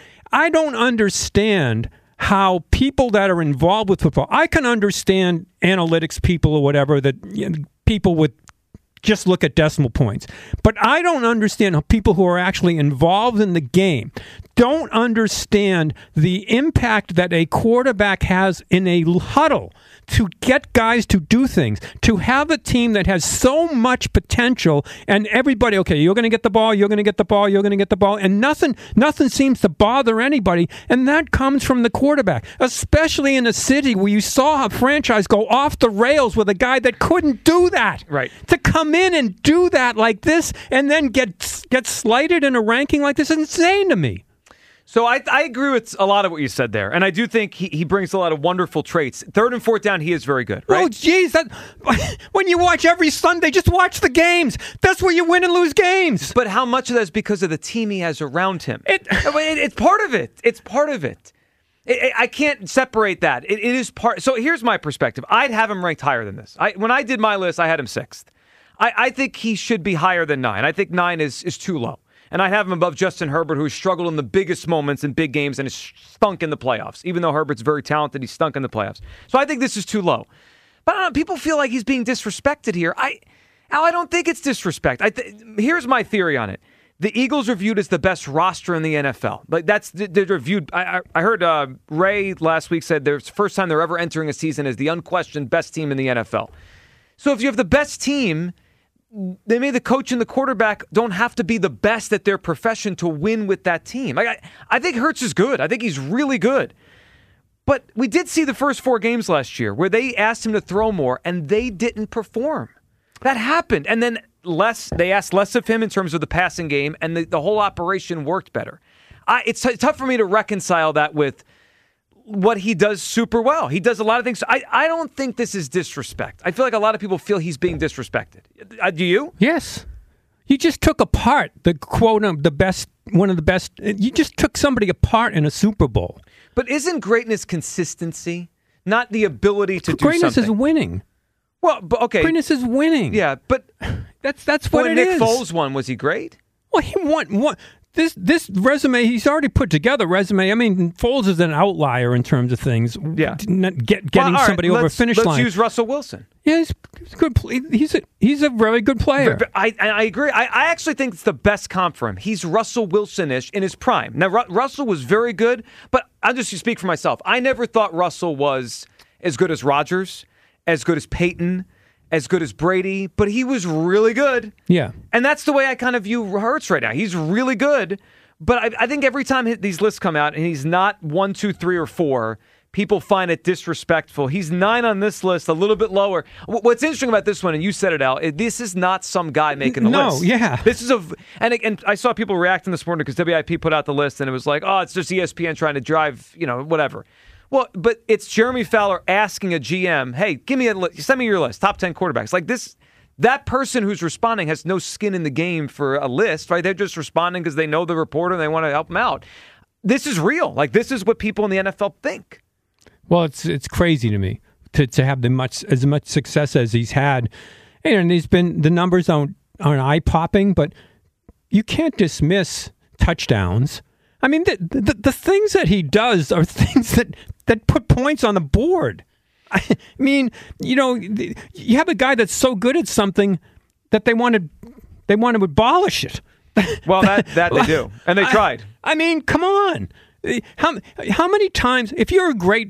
I don't understand how people that are involved with football, I can understand analytics people or whatever, that you know, people with just look at decimal points. But I don't understand how people who are actually involved in the game don't understand the impact that a quarterback has in a huddle to get guys to do things, to have a team that has so much potential and everybody, okay, you're going to get the ball, you're going to get the ball, you're going to get the ball, and nothing nothing seems to bother anybody, and that comes from the quarterback, especially in a city where you saw a franchise go off the rails with a guy that couldn't do that. Right. To come in and do that like this and then get get slighted in a ranking like this is insane to me. So I, I agree with a lot of what you said there, and I do think he, he brings a lot of wonderful traits. Third and fourth down, he is very good, right? Oh, geez, that, when you watch every Sunday, just watch the games. That's where you win and lose games. But how much of that is because of the team he has around him? It, it, it's part of it. It's part of it. it, it I can't separate that. It, it is part. So here's my perspective. I'd have him ranked higher than this. I, when I did my list, I had him sixth. I, I think he should be higher than nine. I think nine is, is too low. And I'd have him above Justin Herbert, who has struggled in the biggest moments in big games and has stunk in the playoffs. Even though Herbert's very talented, he's stunk in the playoffs. So I think this is too low. But I don't know, people feel like he's being disrespected here. I, Al, I don't think it's disrespect. I th- here's my theory on it. The Eagles are viewed as the best roster in the N F L. Like that's they're reviewed. I, I, I heard uh, Ray last week said it's the first time they're ever entering a season as the unquestioned best team in the N F L. So if you have the best team, they made the coach and the quarterback don't have to be the best at their profession to win with that team. Like, I, I think Hurts is good. I think he's really good. But we did see the first four games last year where they asked him to throw more, and they didn't perform. That happened. And then less, they asked less of him in terms of the passing game, and the, the whole operation worked better. I, it's t- tough for me to reconcile that with what he does super well. He does a lot of things. I, I don't think this is disrespect. I feel like a lot of people feel he's being disrespected. Uh, do you? Yes. You just took apart the quote of the best, one of the best. You just took somebody apart in a Super Bowl. But isn't greatness consistency, not the ability to do greatness something? Greatness is winning. Well, but okay. Greatness is winning. Yeah, but that's that's what when it Nick is. Foles won, was he great? Well, he won. won. This this resume, he's already put together resume. I mean, Foles is an outlier in terms of things. Yeah. Get, getting well, somebody right, over a finish let's line. Let's use Russell Wilson. Yeah, he's, he's good. He's a, he's a very good player. I, I agree. I, I actually think it's the best comp for him. He's Russell Wilson-ish in his prime. Now, Ru- Russell was very good, but I'll just speak for myself. I never thought Russell was as good as Rodgers, as good as Peyton, as good as Brady, but he was really good. Yeah. And that's the way I kind of view Hurts right now. He's really good, But I, I think every time these lists come out and he's not one, two, three, or four, people find it disrespectful. He's nine on this list, a little bit lower. What's interesting about this one, and you said it, Al, this is not some guy making the no, list. No, yeah. This is a, and, and I saw people reacting this morning because W I P put out the list, and it was like, oh, it's just E S P N trying to drive, you know, whatever. Well, but it's Jeremy Fowler asking a G M, hey, give me a list, send me your list, top ten quarterbacks. Like this, that person who's responding has no skin in the game for a list, right? They're just responding because they know the reporter and they want to help them out. This is real. Like this is what people in the N F L think. Well, it's it's crazy to me to, to have the much as much success as he's had, and he's been the numbers aren't aren't eye popping, but you can't dismiss touchdowns. I mean, the, the the things that he does are things that, that put points on the board. I mean, you know, you have a guy that's so good at something that they want to they want to abolish it. Well, that that they do, and they tried. I, I mean, come on, how how many times if you're a great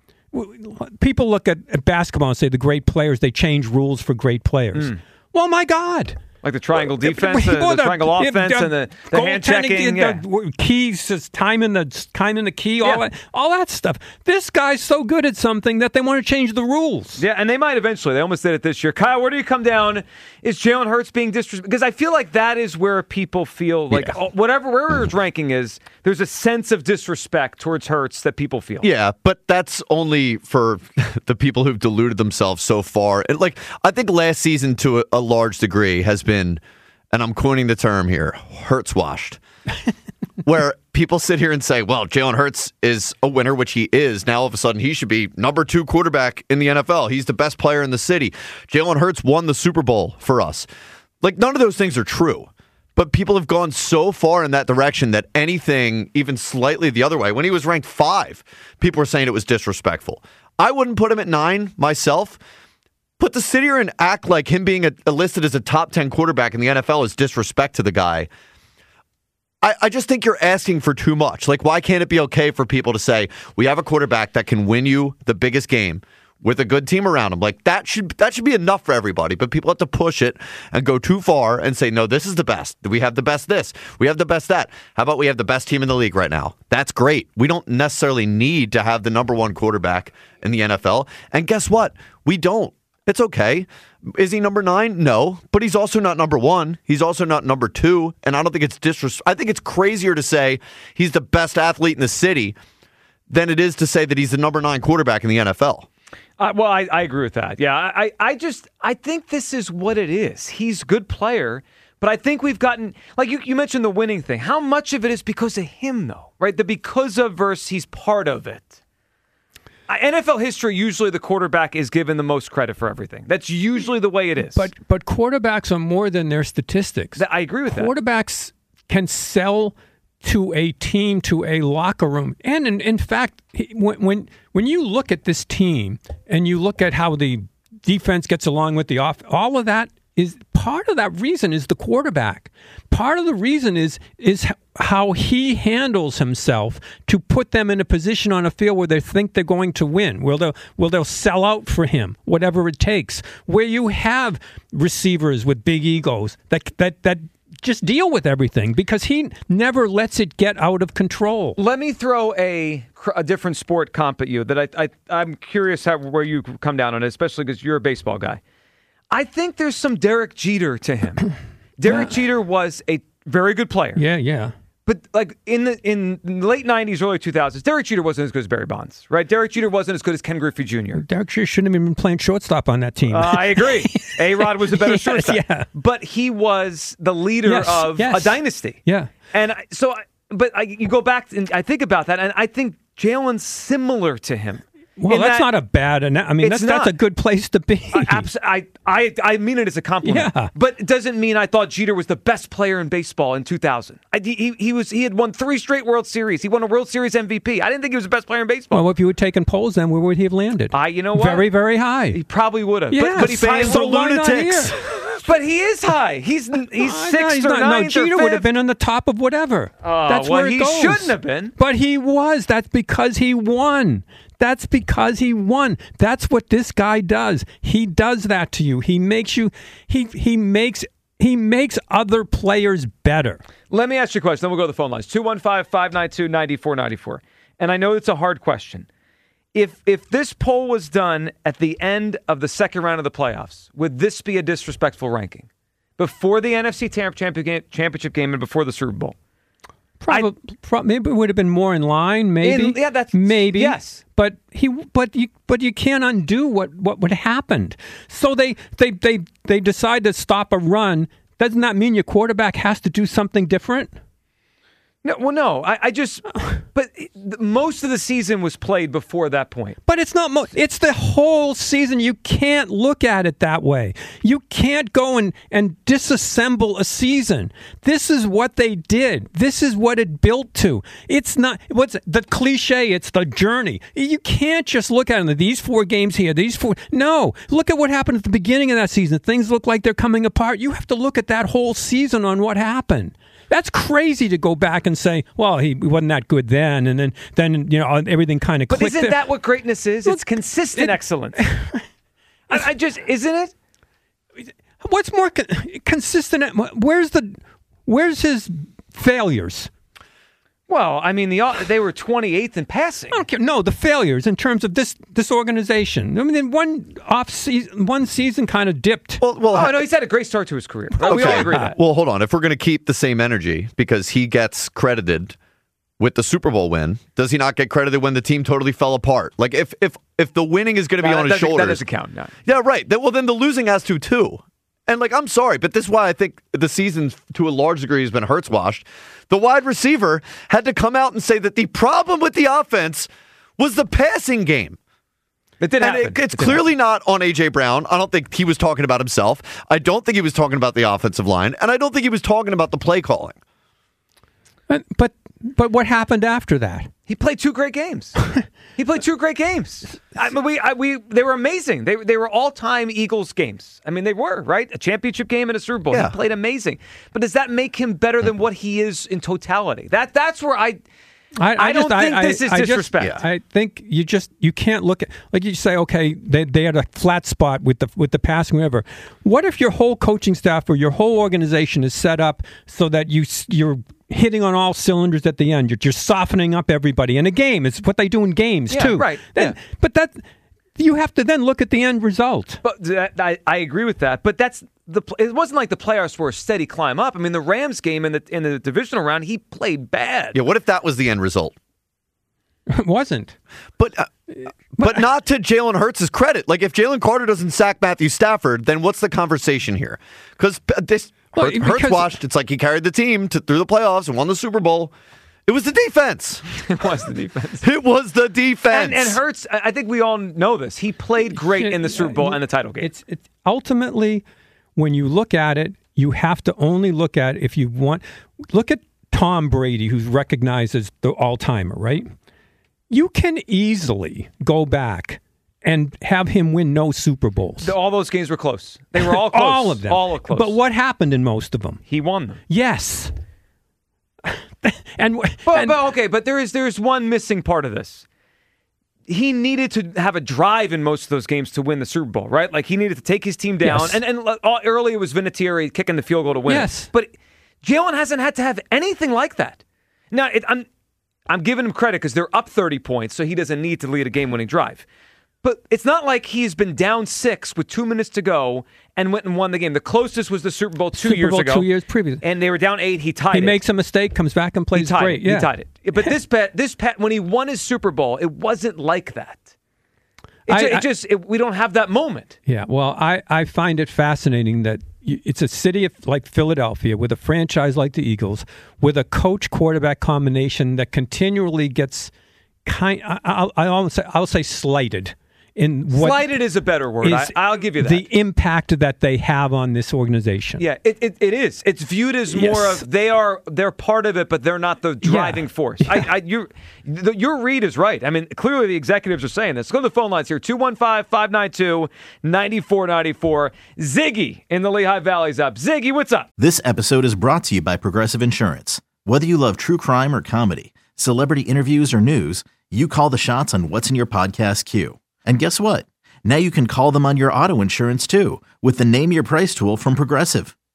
people look at, at basketball and say the great players, they change rules for great players. Mm. Well, my God. Like the triangle defense, the, the, the triangle offense, the, and the, the hand checking. The, yeah. the keys, time in the, time in the key, all, yeah. that, all that stuff. This guy's so good at something that they want to change the rules. Yeah, and they might eventually. They almost did it this year. Kyle, where do you come down? Is Jalen Hurts being disrespected? Because I feel like that is where people feel like yeah. whatever, wherever his ranking is, there's a sense of disrespect towards Hurts that people feel. Yeah, but that's only for the people who've deluded themselves so far. And like, I think last season to a, a large degree has been, and I'm coining the term here, Hurts washed. Where people sit here and say, well, Jalen Hurts is a winner, which he is. Now, all of a sudden, he should be number two quarterback in the N F L. He's the best player in the city. Jalen Hurts won the Super Bowl for us. Like, none of those things are true. But people have gone so far in that direction that anything, even slightly the other way, when he was ranked five, people were saying it was disrespectful. I wouldn't put him at nine myself. But to sit here and act like him being a, a listed as a top ten quarterback in the N F L is disrespect to the guy. I, I just think you're asking for too much. Like, why can't it be okay for people to say, we have a quarterback that can win you the biggest game with a good team around him? Like, that should that should be enough for everybody. But people have to push it and go too far and say, no, this is the best. We have the best this. We have the best that. How about we have the best team in the league right now? That's great. We don't necessarily need to have the number one quarterback in the N F L. And guess what? We don't. It's okay. Is he number nine? No. But he's also not number one. He's also not number two. And I don't think it's disrespectful. I think it's crazier to say he's the best athlete in the city than it is to say that he's the number nine quarterback in the N F L. Uh, well, I, I agree with that. Yeah, I, I just, I think this is what it is. He's a good player, but I think we've gotten, like you, you mentioned the winning thing. How much of it is because of him, though, right? The because of versus he's part of it. N F L history, usually the quarterback is given the most credit for everything. That's usually the way it is. But but quarterbacks are more than their statistics. I agree with that. Quarterbacks can sell to a team, to a locker room. And in, in fact, when, when when you look at this team and you look at how the defense gets along with the off, all of that is part of that reason is the quarterback. Part of the reason is is how he handles himself to put them in a position on a field where they think they're going to win, where they'll, where they'll sell out for him, whatever it takes, where you have receivers with big egos that that that just deal with everything because he never lets it get out of control. Let me throw a, a different sport comp at you that I, I, I'm curious how where you come down on it, especially because you're a baseball guy. I think there's some Derek Jeter to him. Derek yeah. Jeter was a very good player. Yeah, yeah. But like in the in the late nineties, early two thousands, Derek Jeter wasn't as good as Barry Bonds, right? Derek Jeter wasn't as good as Ken Griffey Junior Derek Jeter shouldn't have been playing shortstop on that team. Uh, I agree. A-Rod was a better yes, shortstop. Yeah. But he was the leader yes, of yes. a dynasty. Yeah. And I, so, but I, you go back and I think about that, and I think Jalen's similar to him. Well, that's that, not a bad. I mean, that's, that's a good place to be. I, I, I, I mean it as a compliment. Yeah. But it doesn't mean I thought Jeter was the best player in baseball in two thousand. I, he, he was. He had won three straight World Series. He won a World Series M V P. I didn't think he was the best player in baseball. Well, if you had taken polls, then where would he have landed? I, you know what? Very, very high. He probably would have. Yes, but, but he fans so are lunatics. But he is high. He's he's uh, sixth no, he's or not, ninth No, Jeter or would have been on the top of whatever. Oh, That's well, where it he goes. shouldn't have been. But he was. That's because he won. That's because he won. That's what this guy does. He does that to you. He makes you. He he makes he makes other players better. Let me ask you a question, then we'll go to the phone lines. two one five, five nine two, nine four nine four. And I know it's a hard question. If if this poll was done at the end of the second round of the playoffs, would this be a disrespectful ranking? Before the N F C Championship game and before the Super Bowl? Probably, pro- maybe it would have been more in line. Maybe, in, yeah, that's maybe. Yes, but he, but you, but you can't undo what what would happened. So they they they they decide to stop a run. Doesn't that mean your quarterback has to do something different? No, well, no. I, I just, but most of the season was played before that point. But it's not. Mo- it's the whole season. You can't look at it that way. You can't go and, and disassemble a season. This is what they did. This is what it built to. It's not what's the cliche. It's the journey. You can't just look at it. These four games here. These four. No. Look at what happened at the beginning of that season. Things look like they're coming apart. You have to look at that whole season on what happened. That's crazy to go back and say, well, he wasn't that good then, and then, then you know, everything kind of clicked. But isn't there. that what greatness is? It's consistent it, excellence. I, I just, isn't it? What's more con- consistent? Where's the, where's his failures? Well, I mean, the they were twenty-eighth in passing. I don't care. No, the failures in terms of this this organization. I mean, one off season, one season kind of dipped. Well, well, oh no, he's had a great start to his career. Okay. We all agree that. Well, hold on. If we're going to keep the same energy, because he gets credited with the Super Bowl win, does he not get credited when the team totally fell apart? Like if if if the winning is going to be no, on his shoulders, that doesn't count. No. Yeah, right. Then, well, then the losing has to too. And, like, I'm sorry, but this is why I think the season, to a large degree, has been Hurts-washed. The wide receiver had to come out and say that the problem with the offense was the passing game. It did and happen. It, it's it clearly happen. not on A J. Brown. I don't think he was talking about himself. I don't think he was talking about the offensive line. And I don't think he was talking about the play calling. But but, but what happened after that? He played two great games. He played two great games. I mean, we, I, we, they were amazing. They, they were all-time Eagles games. I mean, they were, right? A championship game and a Super Bowl. Yeah. He played amazing. But does that make him better than what he is in totality? That, that's where I, I, I, I don't just, think I, this I, is I disrespect. Just, yeah, I think you just you can't look at like you say. Okay, they they had a flat spot with the with the passing, whatever. What if your whole coaching staff or your whole organization is set up so that you you're hitting on all cylinders at the end? You're just softening up everybody in a game. It's what they do in games yeah, too. Right. Then, yeah. But that you have to then look at the end result. But that, I, I agree with that. But that's the. It wasn't like the playoffs were a steady climb up. I mean, the Rams game in the in the divisional round, he played bad. Yeah. What if that was the end result? It wasn't. But uh, but not to Jalen Hurts' credit. Like, if Jalen Carter doesn't sack Matthew Stafford, then what's the conversation here? Because this well, Hurts, Hurts washed. It's like he carried the team to, through the playoffs and won the Super Bowl. It was the defense. It was the defense. It was the defense. And, and Hurts, I think we all know this. He played great in the Super Bowl and the title game. It's, it's ultimately, when you look at it, you have to only look at if you want. Look at Tom Brady, who's recognized as the all-timer, right? You can easily go back and have him win no Super Bowls. All those games were close. They were all close. all of them. All close. But what happened in most of them? He won them. Yes. and, but, and but okay, but there is there is one missing part of this. He needed to have a drive in most of those games to win the Super Bowl, right? Like, he needed to take his team down. Yes. And and all, early it was Vinatieri kicking the field goal to win. Yes. But Jalen hasn't had to have anything like that. Now, it, I'm I'm giving him credit because they're up thirty points, so he doesn't need to lead a game-winning drive. But it's not like he's been down six with two minutes to go and went and won the game. The closest was the Super Bowl two Super years Bowl ago. two years previous. And they were down eight. He tied he it. He makes a mistake, comes back and plays he tied great. It. Yeah. He tied it. But this pet, this pet, when he won his Super Bowl, it wasn't like that. It, I, ju- it I, just it, we don't have that moment. Yeah. Well, I, I find it fascinating that you, it's a city of, like Philadelphia with a franchise like the Eagles, with a coach-quarterback combination that continually gets kind. I, I'll, I'll say I'll say slighted. In what Slighted is a better word. I, I'll give you that. The impact that they have on this organization. Yeah, it, it, it is. It's viewed as more Yes. of they are they're part of it, but they're not the driving Yeah. force. I, I, you, the, your read is right. I mean, clearly the executives are saying this. Let's go to the phone lines here. two one five, five nine two, nine four nine four. Ziggy in the Lehigh Valley's up. Ziggy, what's up? This episode is brought to you by Progressive Insurance. Whether you love true crime or comedy, celebrity interviews or news, you call the shots on what's in your podcast queue. And guess what? Now you can call them on your auto insurance too with the Name Your Price tool from Progressive.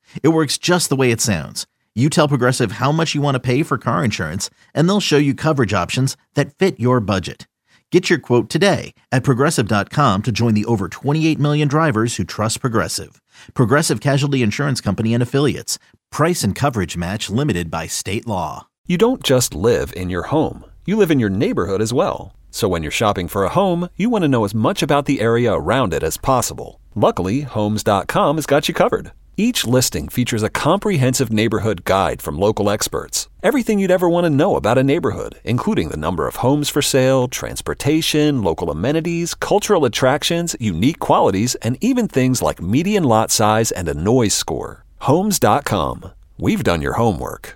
It works just the way it sounds. You tell Progressive how much you want to pay for car insurance, and they'll show you coverage options that fit your budget. Get your quote today at Progressive dot com to join the over twenty-eight million drivers who trust Progressive. Progressive Casualty Insurance Company and Affiliates. Price and coverage match limited by state law. You don't just live in your home. You live in your neighborhood as well. So when you're shopping for a home, you want to know as much about the area around it as possible. Luckily, Homes dot com has got you covered. Each listing features a comprehensive neighborhood guide from local experts. Everything you'd ever want to know about a neighborhood, including the number of homes for sale, transportation, local amenities, cultural attractions, unique qualities, and even things like median lot size and a noise score. Homes dot com. We've done your homework.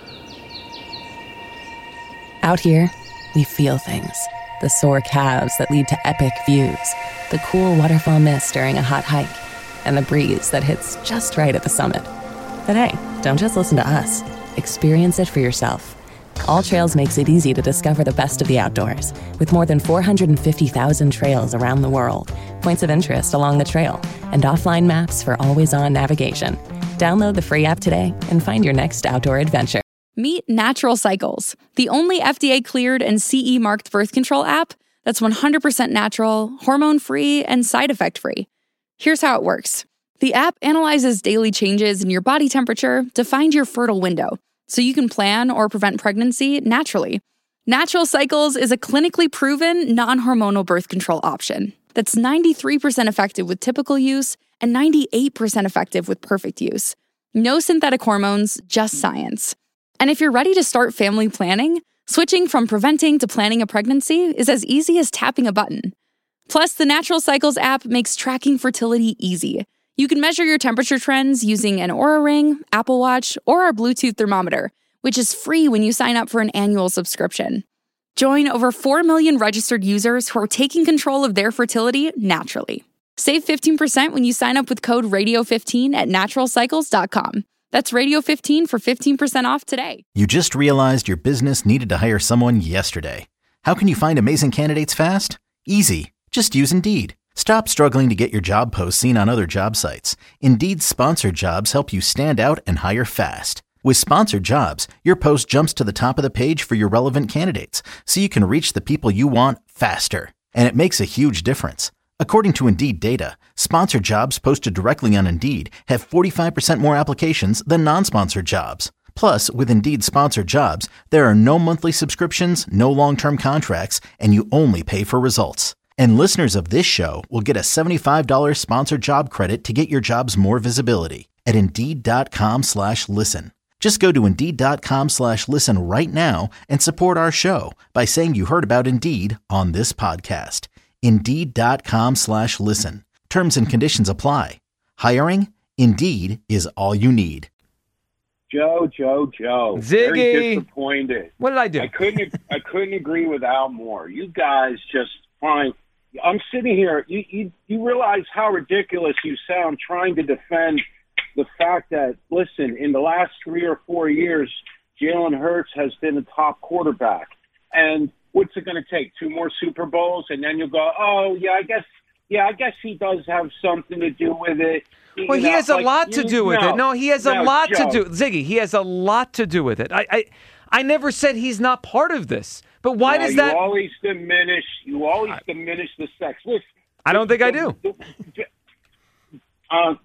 Out here, we feel things. The sore calves that lead to epic views, the cool waterfall mist during a hot hike, and the breeze that hits just right at the summit. But hey, don't just listen to us. Experience it for yourself. All Trails makes it easy to discover the best of the outdoors, with more than four hundred fifty thousand trails around the world, points of interest along the trail, and offline maps for always-on navigation. Download the free app today and find your next outdoor adventure. Meet Natural Cycles, the only F D A-cleared and C E-marked birth control app that's one hundred percent natural, hormone-free, and side effect-free. Here's how it works. The app analyzes daily changes in your body temperature to find your fertile window, so you can plan or prevent pregnancy naturally. Natural Cycles is a clinically proven, non-hormonal birth control option that's ninety-three percent effective with typical use and ninety-eight percent effective with perfect use. No synthetic hormones, just science. And if you're ready to start family planning, switching from preventing to planning a pregnancy is as easy as tapping a button. Plus, the Natural Cycles app makes tracking fertility easy. You can measure your temperature trends using an Oura Ring, Apple Watch, or our Bluetooth thermometer, which is free when you sign up for an annual subscription. Join over four million registered users who are taking control of their fertility naturally. Save fifteen percent when you sign up with code radio fifteen at natural cycles dot com. That's radio fifteen for fifteen percent off today. You just realized your business needed to hire someone yesterday. How can you find amazing candidates fast? Easy. Just use Indeed. Stop struggling to get your job posts seen on other job sites. Indeed's sponsored jobs help you stand out and hire fast. With sponsored jobs, your post jumps to the top of the page for your relevant candidates, so you can reach the people you want faster. And it makes a huge difference. According to Indeed data, sponsored jobs posted directly on Indeed have forty-five percent more applications than non-sponsored jobs. Plus, with Indeed sponsored jobs, there are no monthly subscriptions, no long-term contracts, and you only pay for results. And listeners of this show will get a seventy-five dollars sponsored job credit to get your jobs more visibility at Indeed.com slash listen. Just go to Indeed.com slash listen right now and support our show by saying you heard about Indeed on this podcast. Indeed.com slash listen. Terms and conditions apply. Hiring? Indeed is all you need. Joe, Joe, Joe. Ziggy. Very disappointed. What did I do? I couldn't. I couldn't agree with Al more. You guys just fine. I'm sitting here. You, you you realize how ridiculous you sound trying to defend the fact that, listen, in the last three or four years, Jalen Hurts has been a top quarterback. And what's it going to take? Two more Super Bowls, and then you'll go, oh yeah, I guess, yeah, I guess he does have something to do with it. Well, he has a like, lot to you, do with no, it. No, he has a no, lot Joe. to do. Ziggy, he has a lot to do with it. I, I, I never said he's not part of this. But why no, does that? You always diminish. You always I, diminish the sex. Listen, I don't think the, I do. The, the, uh,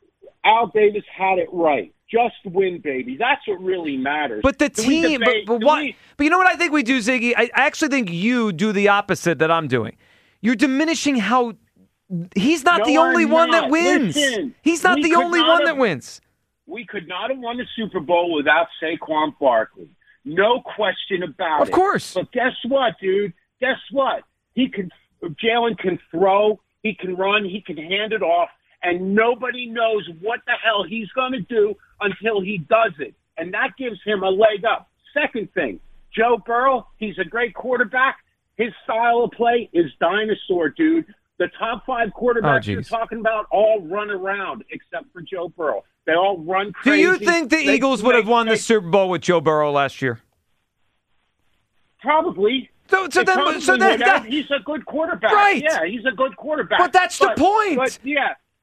Al Davis had it right. Just win, baby. That's what really matters. But the do team, debate, but, but what? We, but you know what I think we do, Ziggy? I actually think you do the opposite that I'm doing. You're diminishing how he's not no, the only I'm one not. that wins. Listen, he's not the only one have, that wins. We could not have won the Super Bowl without Saquon Barkley. No question about it. Of course. But guess what, dude? Guess what? He can. Jalen can throw. He can run. He can hand it off. And nobody knows what the hell he's going to do until he does it. And that gives him a leg up. Second thing, Joe Burrow, he's a great quarterback. His style of play is dinosaur, dude. The top five quarterbacks oh, you're talking about all run around except for Joe Burrow. They all run crazy. Do you think the they, Eagles would they, have won they, the Super Bowl with Joe Burrow last year? Probably. So, so then, so then that, he's a good quarterback. Right. Yeah, he's a good quarterback. But that's but, the point. But yeah, but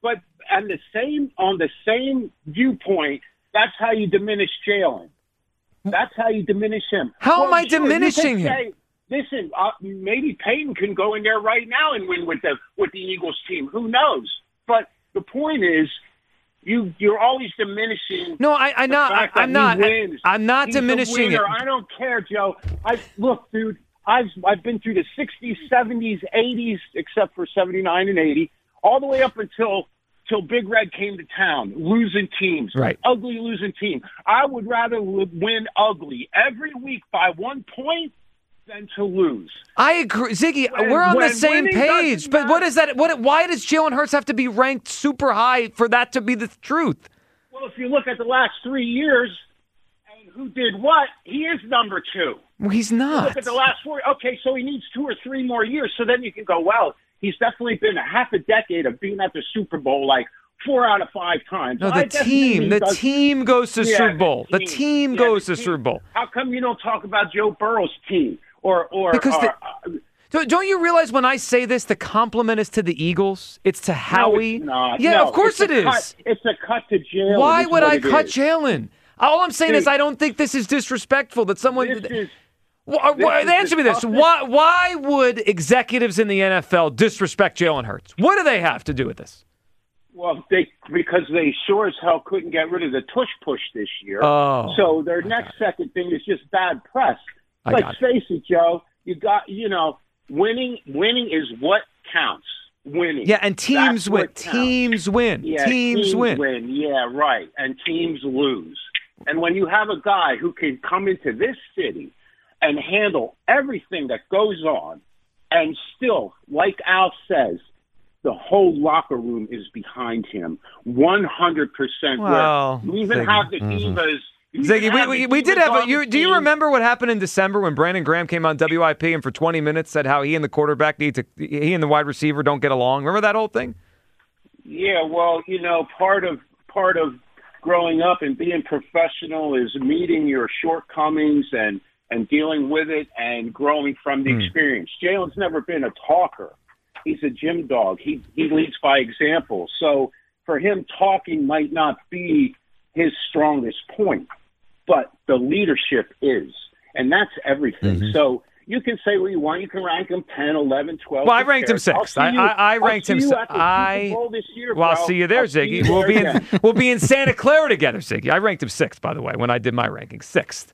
and the same on the same viewpoint, that's how you diminish Jalen. That's how you diminish him. How well, am I sure, diminishing him? Say, listen, uh, maybe Peyton can go in there right now and win with the with the Eagles team. Who knows? But the point is, you you're always diminishing. No, I, I the not. fact I, I'm that not. he wins. I, I'm not He's a diminishing it. winner. I don't care, Joe. I look, dude. I've I've been through the sixties, seventies, eighties, except for seventy-nine and eighty, all the way up until till Big Red came to town, losing teams, right? Ugly losing team. I would rather win ugly every week by one point than to lose. I agree, Ziggy. When, we're on when the same page, but what is that? What? Why does Jalen Hurts have to be ranked super high for that to be the truth? Well, if you look at the last three years and who did what, he is number two. Well, he's You not. look at the last four. Okay, so he needs two or three more years. So then you can go, well, he's definitely been a half a decade of being at the Super Bowl like four out of five times. No, I the definitely team. think The he does- team goes to Yeah, Super Bowl. The team. team Yeah, goes the to team. Super Bowl. How come you don't talk about Joe Burrow's team or or Because or, the- uh, Don't don't you realize when I say this, the compliment is to the Eagles? It's to Howie. No, it's not. Yeah, No, of course it's it a is. cut- It's a cut to Jalen. Why is would what I it cut is. Jalen? All I'm saying Dude. is I don't think this is disrespectful that someone. This is- Why, this why, is answer the me this. toughest- Why, why would executives in the N F L disrespect Jalen Hurts? What do they have to do with this? Well, they because they sure as hell couldn't get rid of the tush push this year. Oh. So their next second thing is just bad press. I Like, got it. face it, Joe. You got you know, winning. Winning is what counts. Winning. Yeah, and teams That's win. what counts. Teams win. Yeah, teams, win. Yeah, right. And teams lose. And when you have a guy who can come into this city and handle everything that goes on, and still, like Al says, the whole locker room is behind him, one hundred percent. Well, you even Ziggy. have the Mhm. divas. you Ziggy, even we, have we, the we did divas have a. on You, the do you team. remember what happened in December when Brandon Graham came on W I P and for twenty minutes said how he and the quarterback need to, he and the wide receiver don't get along? Remember that whole thing? Yeah, well, you know, part of part of growing up and being professional is meeting your shortcomings and and dealing with it and growing from the Hmm. experience. Jalen's never been a talker. He's a gym dog. He he leads by example. So for him, talking might not be his strongest point, but the leadership is, and that's everything. Mhm. So you can say what you want. You can rank him ten, eleven, twelve. Well, I Who ranked him cares? I'll sixth. see I, you- I, I I'll ranked see him you sixth. at the Super I. Bowl this year, Well, I'll bro. see you there, I'll see Ziggy. you We'll there be in again. we'll be in Santa Clara together, Ziggy. I ranked him sixth, by the way, when I did my ranking. Sixth.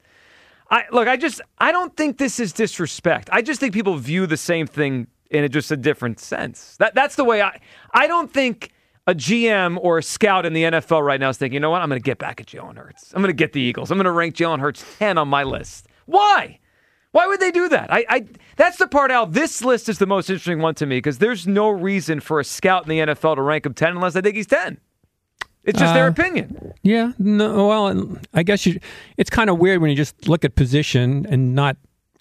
I look. I just. I don't think this is disrespect. I just think people view the same thing in a, just a different sense. That that's the way I. I don't think a G M or a scout in the N F L right now is thinking, you know what? I'm going to get back at Jalen Hurts. I'm going to get the Eagles. I'm going to rank Jalen Hurts ten on my list. Why? Why would they do that? I, I that's the part, Al. This list is the most interesting one to me because there's no reason for a scout in the N F L to rank him ten unless I think he's ten. It's just their Uh, opinion. Yeah, no. Well, I guess you. It's kind of weird when you just look at position and not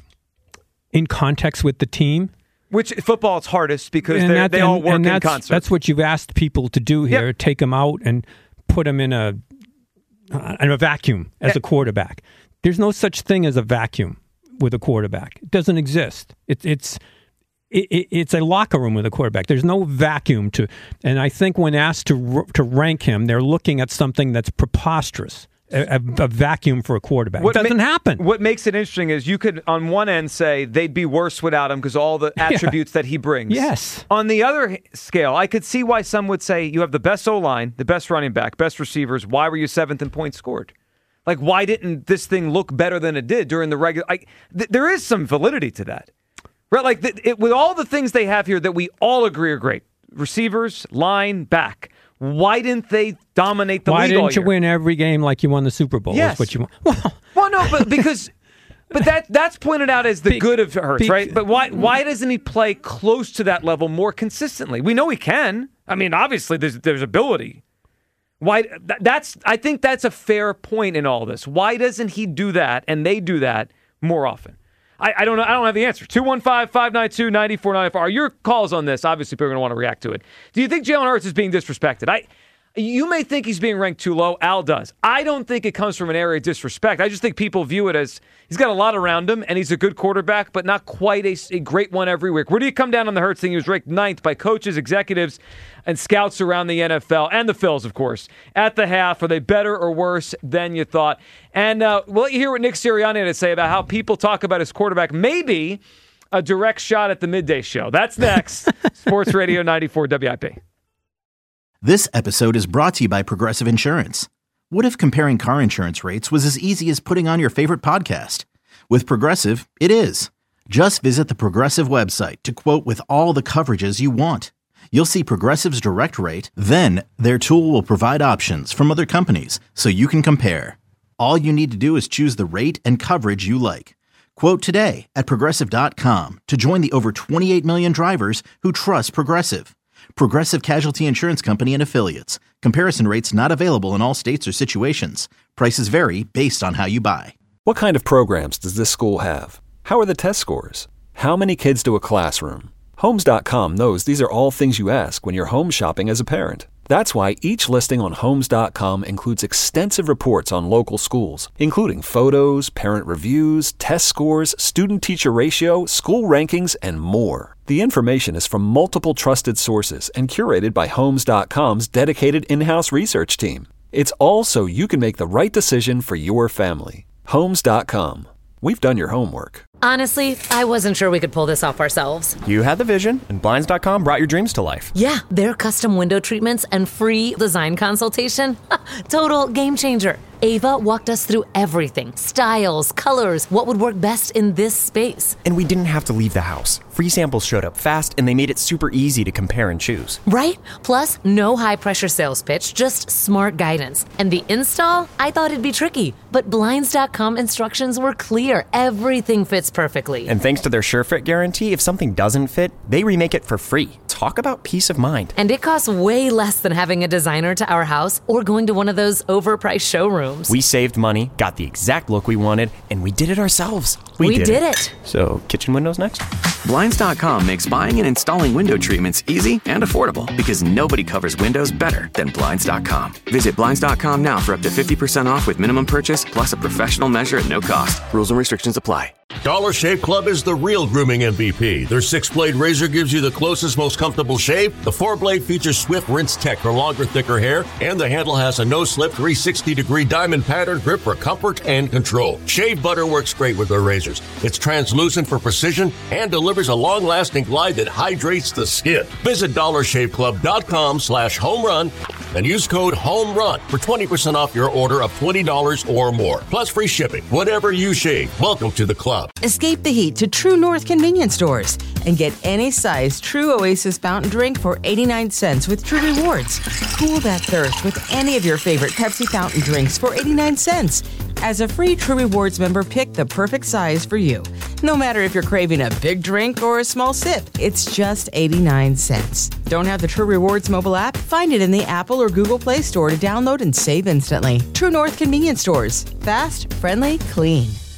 in context with the team. Which football is hardest because And they're- that- they all and- work and in that's, concert. That's what you've asked people to do here: Yep. take them out and put them in a uh, in a vacuum as a quarterback. There's no such thing as a vacuum with a quarterback. It doesn't exist. It, it's it, it, it's a locker room with a quarterback. There's no vacuum to. And I think when asked to r- to rank him, they're looking at something that's preposterous. A, a, a vacuum for a quarterback. What it doesn't ma- happen. What makes it interesting is you could, on one end, say they'd be worse without him because all the attributes that he brings. Yes. On the other h- scale, I could see why some would say you have the best O-line, the best running back, best receivers. Why were you seventh in points scored? Like, why didn't this thing look better than it did during the regular? Like, th- there is some validity to that, right? Like, th- it, with all the things they have here that we all agree are great, receivers, line, back. Why didn't they dominate the Why league all didn't you year? win every game like you won the Super Bowl? Yes. Is what you want. Well, Well, no, but because, but that that's pointed out as the Be- good of Hurts, be- right? But why why doesn't he play close to that level more consistently? We know he can. I mean, obviously there's there's ability. Why? th- That's I think that's a fair point in all this. Why doesn't he do that and they do that more often? I, I don't know. I don't have the answer. two one five, five nine two, nine four nine four. Are your calls on this? Obviously, people are going to want to react to it. Do you think Jalen Hurts is being disrespected? I. You may think he's being ranked too low. Al does. I don't think it comes from an area of disrespect. I just think people view it as he's got a lot around him, and he's a good quarterback, but not quite a, a great one every week. Where do you come down on the Hurts thing? He was ranked ninth by coaches, executives, and scouts around the N F L, and the Phils, of course. At the half, are they better or worse than you thought? And uh, we'll let you hear what Nick Sirianni had to say about how people talk about his quarterback. Maybe a direct shot at the midday show. That's next. Sports Radio ninety-four W I P. This episode is brought to you by Progressive Insurance. What if comparing car insurance rates was as easy as putting on your favorite podcast? With Progressive, it is. Just visit the Progressive website to quote with all the coverages you want. You'll see Progressive's direct rate, then their tool will provide options from other companies so you can compare. All you need to do is choose the rate and coverage you like. Quote today at Progressive dot com to join the over twenty-eight million drivers who trust Progressive. Progressive Casualty Insurance Company and Affiliates. Comparison rates not available in all states or situations. Prices vary based on how you buy. What kind of programs does this school have? How are the test scores? How many kids do a classroom? Homes dot com knows these are all things you ask when you're home shopping as a parent. That's why each listing on Homes dot com includes extensive reports on local schools, including photos, parent reviews, test scores, student-teacher ratio, school rankings, and more. The information is from multiple trusted sources and curated by Homes dot com's dedicated in-house research team. It's all so you can make the right decision for your family. Homes dot com. We've done your homework. Honestly, I wasn't sure we could pull this off ourselves. You had the vision, and Blinds dot com brought your dreams to life. Yeah, their custom window treatments and free design consultation. Total game changer. Ava walked us through everything. Styles, colors, what would work best in this space. And we didn't have to leave the house. Free samples showed up fast, and they made it super easy to compare and choose. Right? Plus, no high-pressure sales pitch, just smart guidance. And the install? I thought it'd be tricky, but Blinds dot com instructions were clear. Everything fits perfectly. And thanks to their SureFit guarantee, if something doesn't fit, they remake it for free. Talk about peace of mind. And it costs way less than having a designer to our house or going to one of those overpriced showrooms. We saved money, got the exact look we wanted, and we did it ourselves. We, we did, did it. it. So, kitchen windows next? Blinds dot com makes buying and installing window treatments easy and affordable because nobody covers windows better than Blinds dot com. Visit Blinds dot com now for up to fifty percent off with minimum purchase plus a professional measure at no cost. Rules and restrictions apply. Dollar Shave Club is the real grooming M V P. Their six-blade razor gives you the closest, most comfortable shave. The four-blade features swift rinse tech for longer, thicker hair, and the handle has a no-slip three hundred sixty degree diamond pattern grip for comfort and control. Shave butter works great with their razors. It's translucent for precision and delivers a long-lasting glide that hydrates the skin. Visit dollar shave club dot com slash home run and use code HOMERUN for twenty percent off your order of twenty dollars or more. Plus free shipping. Whatever you shave, welcome to the club. Escape the heat to True North convenience stores and get any size True Oasis fountain drink for eighty-nine cents with True Rewards. Cool that thirst with any of your favorite Pepsi fountain drinks for eighty-nine cents. As a free True Rewards member, pick the perfect size for you. No matter if you're craving a big drink or a small sip, it's just eighty-nine cents. Don't have the True Rewards mobile app? Find it in the Apple or Google Play Store to download and save instantly. True North convenience stores. Fast, friendly, clean.